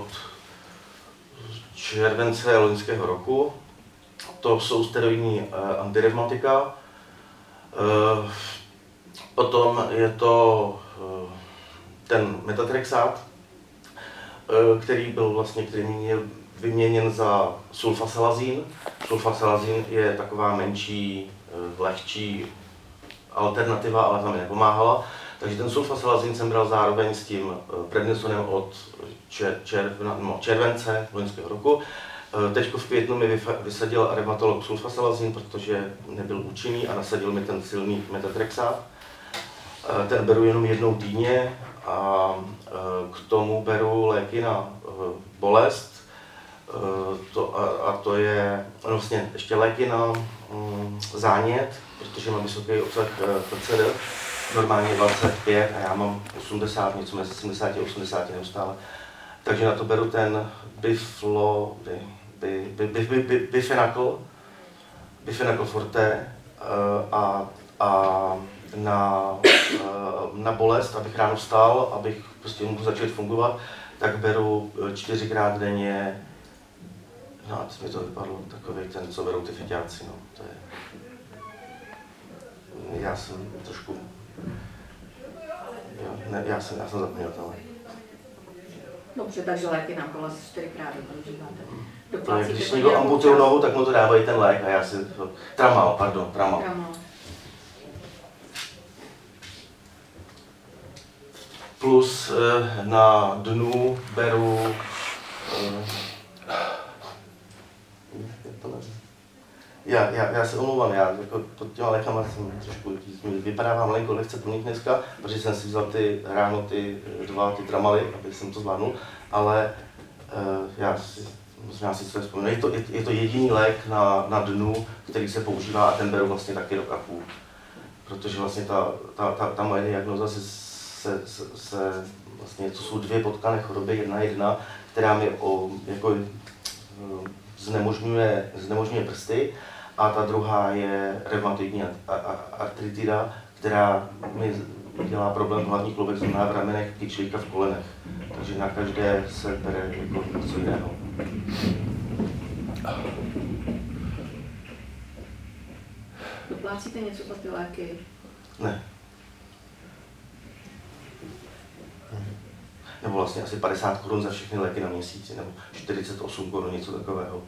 července loňského roku. To jsou steroidní uh, antirevmatika. Uh, potom je to uh, ten metatrexát, uh, který byl vlastně, který je vyměněn za sulfasalazín. Sulfasalazín je taková menší, uh, lehčí alternativa, ale tam mi nepomáhala. Takže ten sulfasalazín jsem bral zároveň s tím uh, prednisonem od čer, června, no, července loňského roku. Teď v květnu mi vysadil revmatolog sulfasalazin, protože nebyl účinný a nasadil mi ten silný metatrexát. Ten beru jenom jednou týdně a k tomu beru léky na bolest. To, a, a to je vlastně ještě léky na mm, zánět, protože mám vysoký obsah P C D, normálně dvacet pět a já mám osmdesát, něco mezi sedmdesát a osmdesát neustále. Takže na to beru ten biflo, by, by, by, by, by, by, bifenakl, bifenakl forte a, a na, na bolest, abych ráno vstal, abych prostě mohl začít fungovat, tak beru čtyřikrát denně. No a teď mi to vypadlo, takový ten, co berou ty fyťáci, no, to je... Já jsem trošku... Jo, ne, já jsem, já jsem zapomněl tohle. Dobře, takže léky na bolest čtyřikrát používáte. Doplácíte, když někdo amputuje nohu, tak mu to dávají ten lék a já si... Tramal, pardon, tramal. Tramal. Plus na dnu beru... Já, já, já se omlouvám, já jako pod těma lékama jsem trošku, vypadává malinko lehce plných dneska, protože jsem si vzal ty ráno ty dva ty tramaly, aby jsem to zvládnul, ale uh, já si možná si to vzpomínám, je to, je, je to jediný lék na, na dnu, který se používá a ten beru vlastně taky rok a půl. Protože vlastně ta, ta, ta, ta moje diagnoza se, se, se, se vlastně, to jsou dvě potkané choroby, jedna jedna, která mi o, jako, znemožňuje, znemožňuje prsty a ta druhá je reumatoidní artritida, která mi dělá problém hlavní kloubek, znamená v ramenech, kyčlíka v kolenech. Takže na každé se bere jako něco jiného. Doplácíte něco za ty léky? Ne. Nebo vlastně asi padesát korun za všechny léky na měsíc, nebo čtyřicet osm korun, něco takového.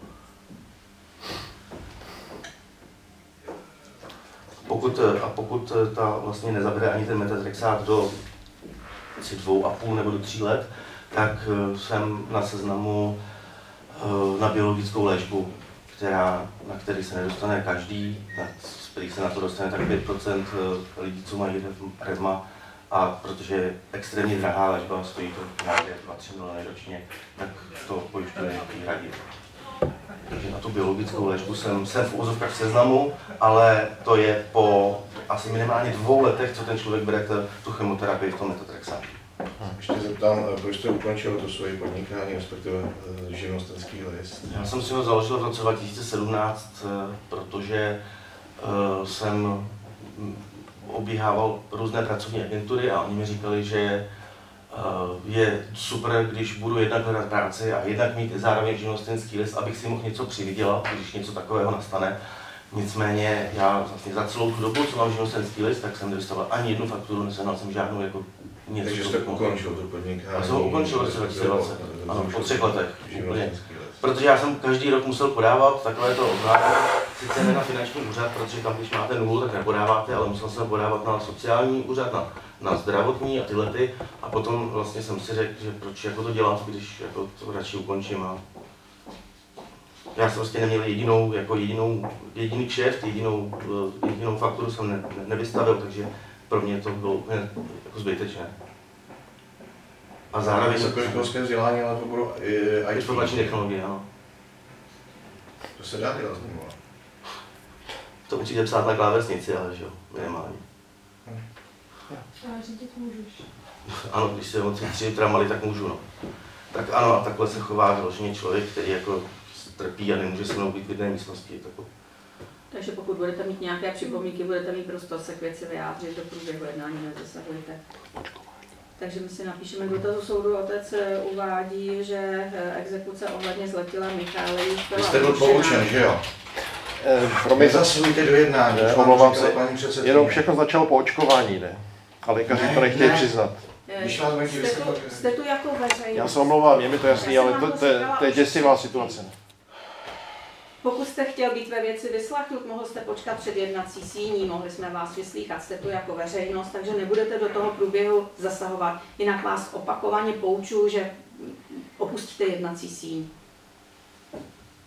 Pokud, a pokud ta vlastně nezabere ani ten metatrexát do asi dvou a půl nebo do tří let, tak jsem na seznamu na biologickou léčbu, která, na který se nedostane každý, na který se na to dostane tak pět procent lidí, co mají revma, a protože je extrémně drahá léčba, stojí to nějaké dva tři miliony ročně, tak to pojišťovny hradí. Takže na tu biologickou léčbu jsem, jsem v úzovkách seznamu, ale to je po asi minimálně dvou letech, co ten člověk bere tu chemoterapii v tom metatrexátu. Ještě zeptám, proč jste ukončil to svoje podnikání, respektive živnostenský list? Já jsem si ho založil v roce dva tisíce sedmnáct, protože uh, jsem obíhával různé pracovní agentury a oni mi říkali, že uh, je super, když budu jednak hledat práci a jednak mít zároveň živnostenský list, abych si mohl něco přivydělat, když něco takového nastane. Nicméně já vlastně za celou tu dobu, co mám živnostenský list, tak jsem nedostal ani jednu fakturu, nesehnal jsem žádnou jako něco. Takže jste ukončil to podnikání? Já jsem ho ukončil v roce dva tisíce dvacet, ano, po třech letech. Úplně. Protože já jsem každý rok musel podávat takovéto oznámení, sice ne na finanční úřad, protože tam, když máte nulu, tak nepodáváte, ale musel jsem podávat na sociální úřad, na, na zdravotní a tyhle ty. A potom vlastně jsem si řekl, že proč jako to dělat, když jako to radši ukončím. A já jsem vlastně neměl jedinou, jako jedinou, jediný kšeft, jedinou, jedinou fakturu jsem ne, ne, nevystavil, takže pro mě to bylo úplně jako zbytečné. A zároveň... Vysokoškolské vzdělání, ale to budou i té. Informační technologie, ano. To se dá dělat znovu. To určitě psát na klávesnici, ale že jo, minimálně. A řídit můžeš. Ano, když se moc tři tramaly, tak můžu, no. Tak ano, a takhle se chová vyloženě člověk, který jako trpí a nemůže se mnou být v jedné místnosti. Tako. Takže pokud budete mít nějaké připomínky, budete mít prostor se k věci vyjádřit, do průběhu jednání nezasahujte. Takže my si napíšeme k dotazu soudu. Otec uvádí, že exekuce ohledně zletila Michálejů byla Vy jste byl poučen, že jo? Nezasahujte do jednání. Omlouvám se, jenom všechno začalo po očkování, ne? A lékaři to nechtějí přiznat. Když vás jste, tu, jste tu jako veřejnost. Já se omlouvám, je mi to jasný, ale to, to, to je děsivá situace. Pokud jste chtěl být ve věci vyslechnut, mohl jste počkat před jednací síní, mohli jsme vás vyslýchat, jste tu jako veřejnost, takže nebudete do toho průběhu zasahovat. Jinak vás opakovaně poučuji, že opustíte jednací síň.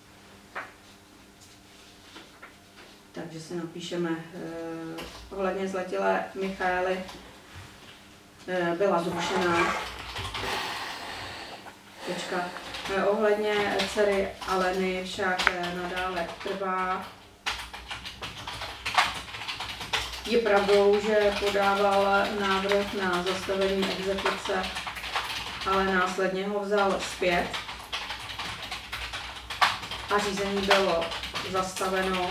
Takže si napíšeme eh, ohledně zletilé Michaely eh, byla zrušená. Tečka. Eh, ohledně dcery Aleny však eh, nadále trvá. Je pravdou, že podával návrh na zastavení exekuce, ale následně ho vzal zpět a řízení bylo zastaveno.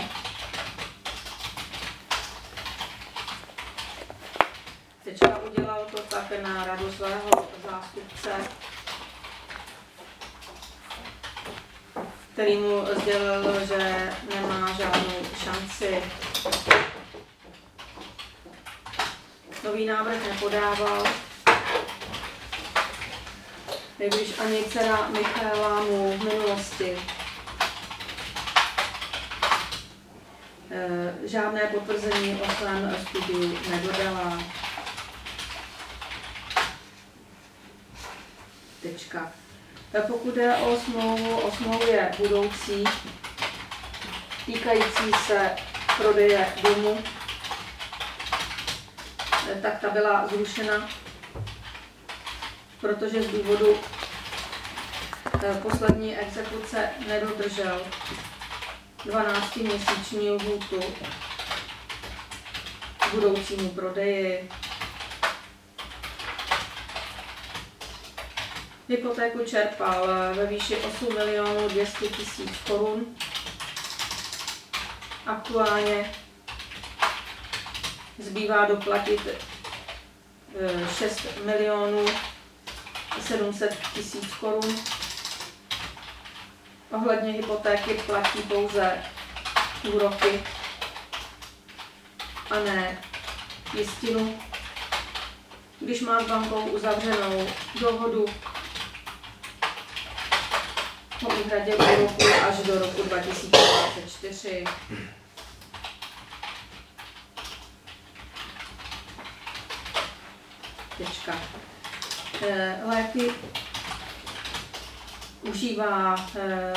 Tečka udělal to tak na radu svého zástupce, který mu sdělil, že nemá žádnou šanci. Nový návrh nepodával, i když ani dcera Michaela mu v minulosti e, žádné potvrzení o svém studiu nedodala. Tečka. Pokud jde o smlouvu, o smlouvě budoucí, týkající se prodeje domu, tak ta byla zrušena, protože z důvodu poslední exekuce nedodržel dvanáctiměsíční lhůtu k budoucímu prodeji. Hypotéku čerpal ve výši osm milionů dvě stě tisíc korun. Aktuálně zbývá doplatit šest milionů sedm set tisíc korun. Ohledně hypotéky platí pouze úroky a ne jistinu. Když má s bankou uzavřenou dohodu o úhradě úroku až do roku dva tisíce dvacet čtyři. Tečka. E, léky užívá e,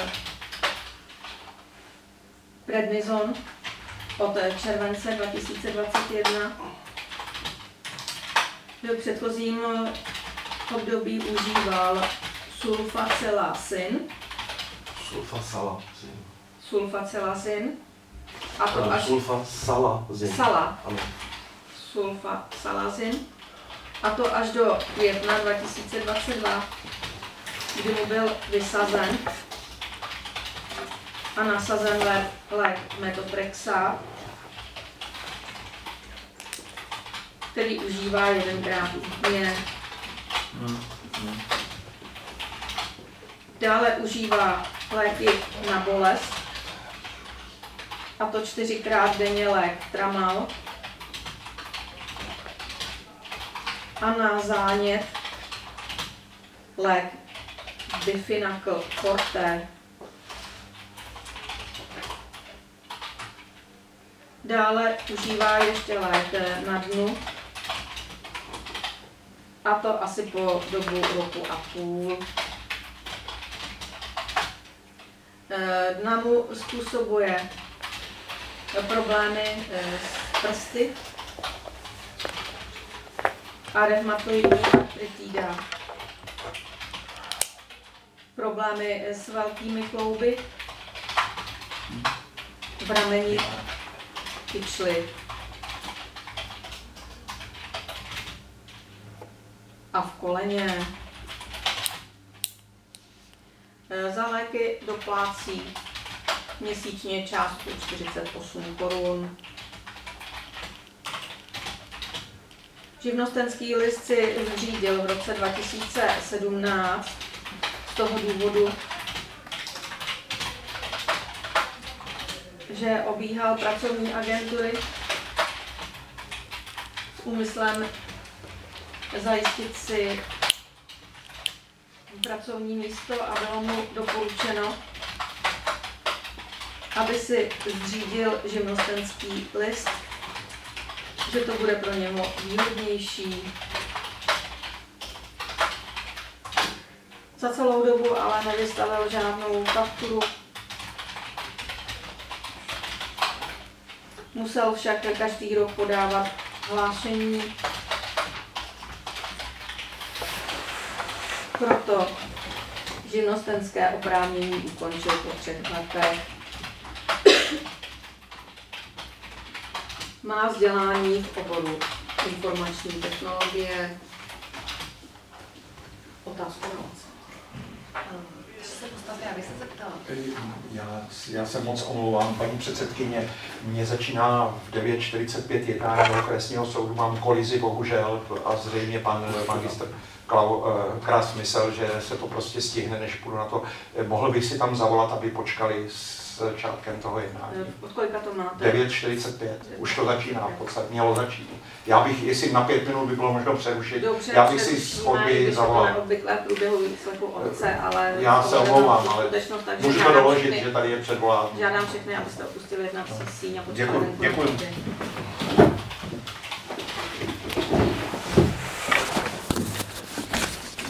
prednizon od července dva tisíce dvacet jedna. V předchozím období užíval sulfacelazin. Sulfasalazin. Sulfacelazin. A to Ano, až... Sulfasalazin. Sala. Ano. Sulfasalazin. A to až do května dva tisíce dvacet dva, kdy mu byl vysazen a nasazen lék, lék metotrexát, který užívá jedenkrát týdně. Dále užívá léky na bolest, a to čtyřikrát denně lék Tramal, a na zánět lék Bifinacal Forte. Dále užívá ještě lék na dnu, a to asi po dobu roku a půl. Dna mu způsobuje problémy s prsty a revmatoidní artritída. Problémy s velkými klouby v rameni, kyčli a v koleně. Za léky doplácí měsíčně částku čtyřicet osm korun. Živnostenský list si zřídil v roce dva tisíce sedmnáct z toho důvodu, že obíhal pracovní agentury s úmyslem zajistit si pracovní místo a bylo mu doporučeno, aby si zřídil živnostenský list, že to bude pro něho výhodnější. Za celou dobu ale nevystavil žádnou fakturu Musel však každý rok podávat hlášení. Proto živnostenské oprávnění ukončil po třech letech. Má vzdělání v oboru informační technologie. Otázku na moc. se postavte, abych se zeptala. Já, já se moc omlouvám, paní předsedkyně, mě začíná v devět čtyřicet pět jednání okresního soudu, mám kolizi bohužel a zřejmě pan magistr Klau, Kras myslel, že se to prostě stihne, než půjdu na to. Mohl bych si tam zavolat, aby počkali s začátkem toho jednání. Od kolika to máte? devět čtyřicet pět, už to začíná, v podstatě mělo začít. Já bych, jestli na pět minut by bylo možno přerušit, Dobře, já bych si z chodby zavolal. Obvykle v průběhu výslechu otce, ale... Já se omlouvám, ale můžu to doložit, všechny, že tady je předvolání. žádám všechny, abyste opustili jednací síň a počkali. Děkuji, děkuji.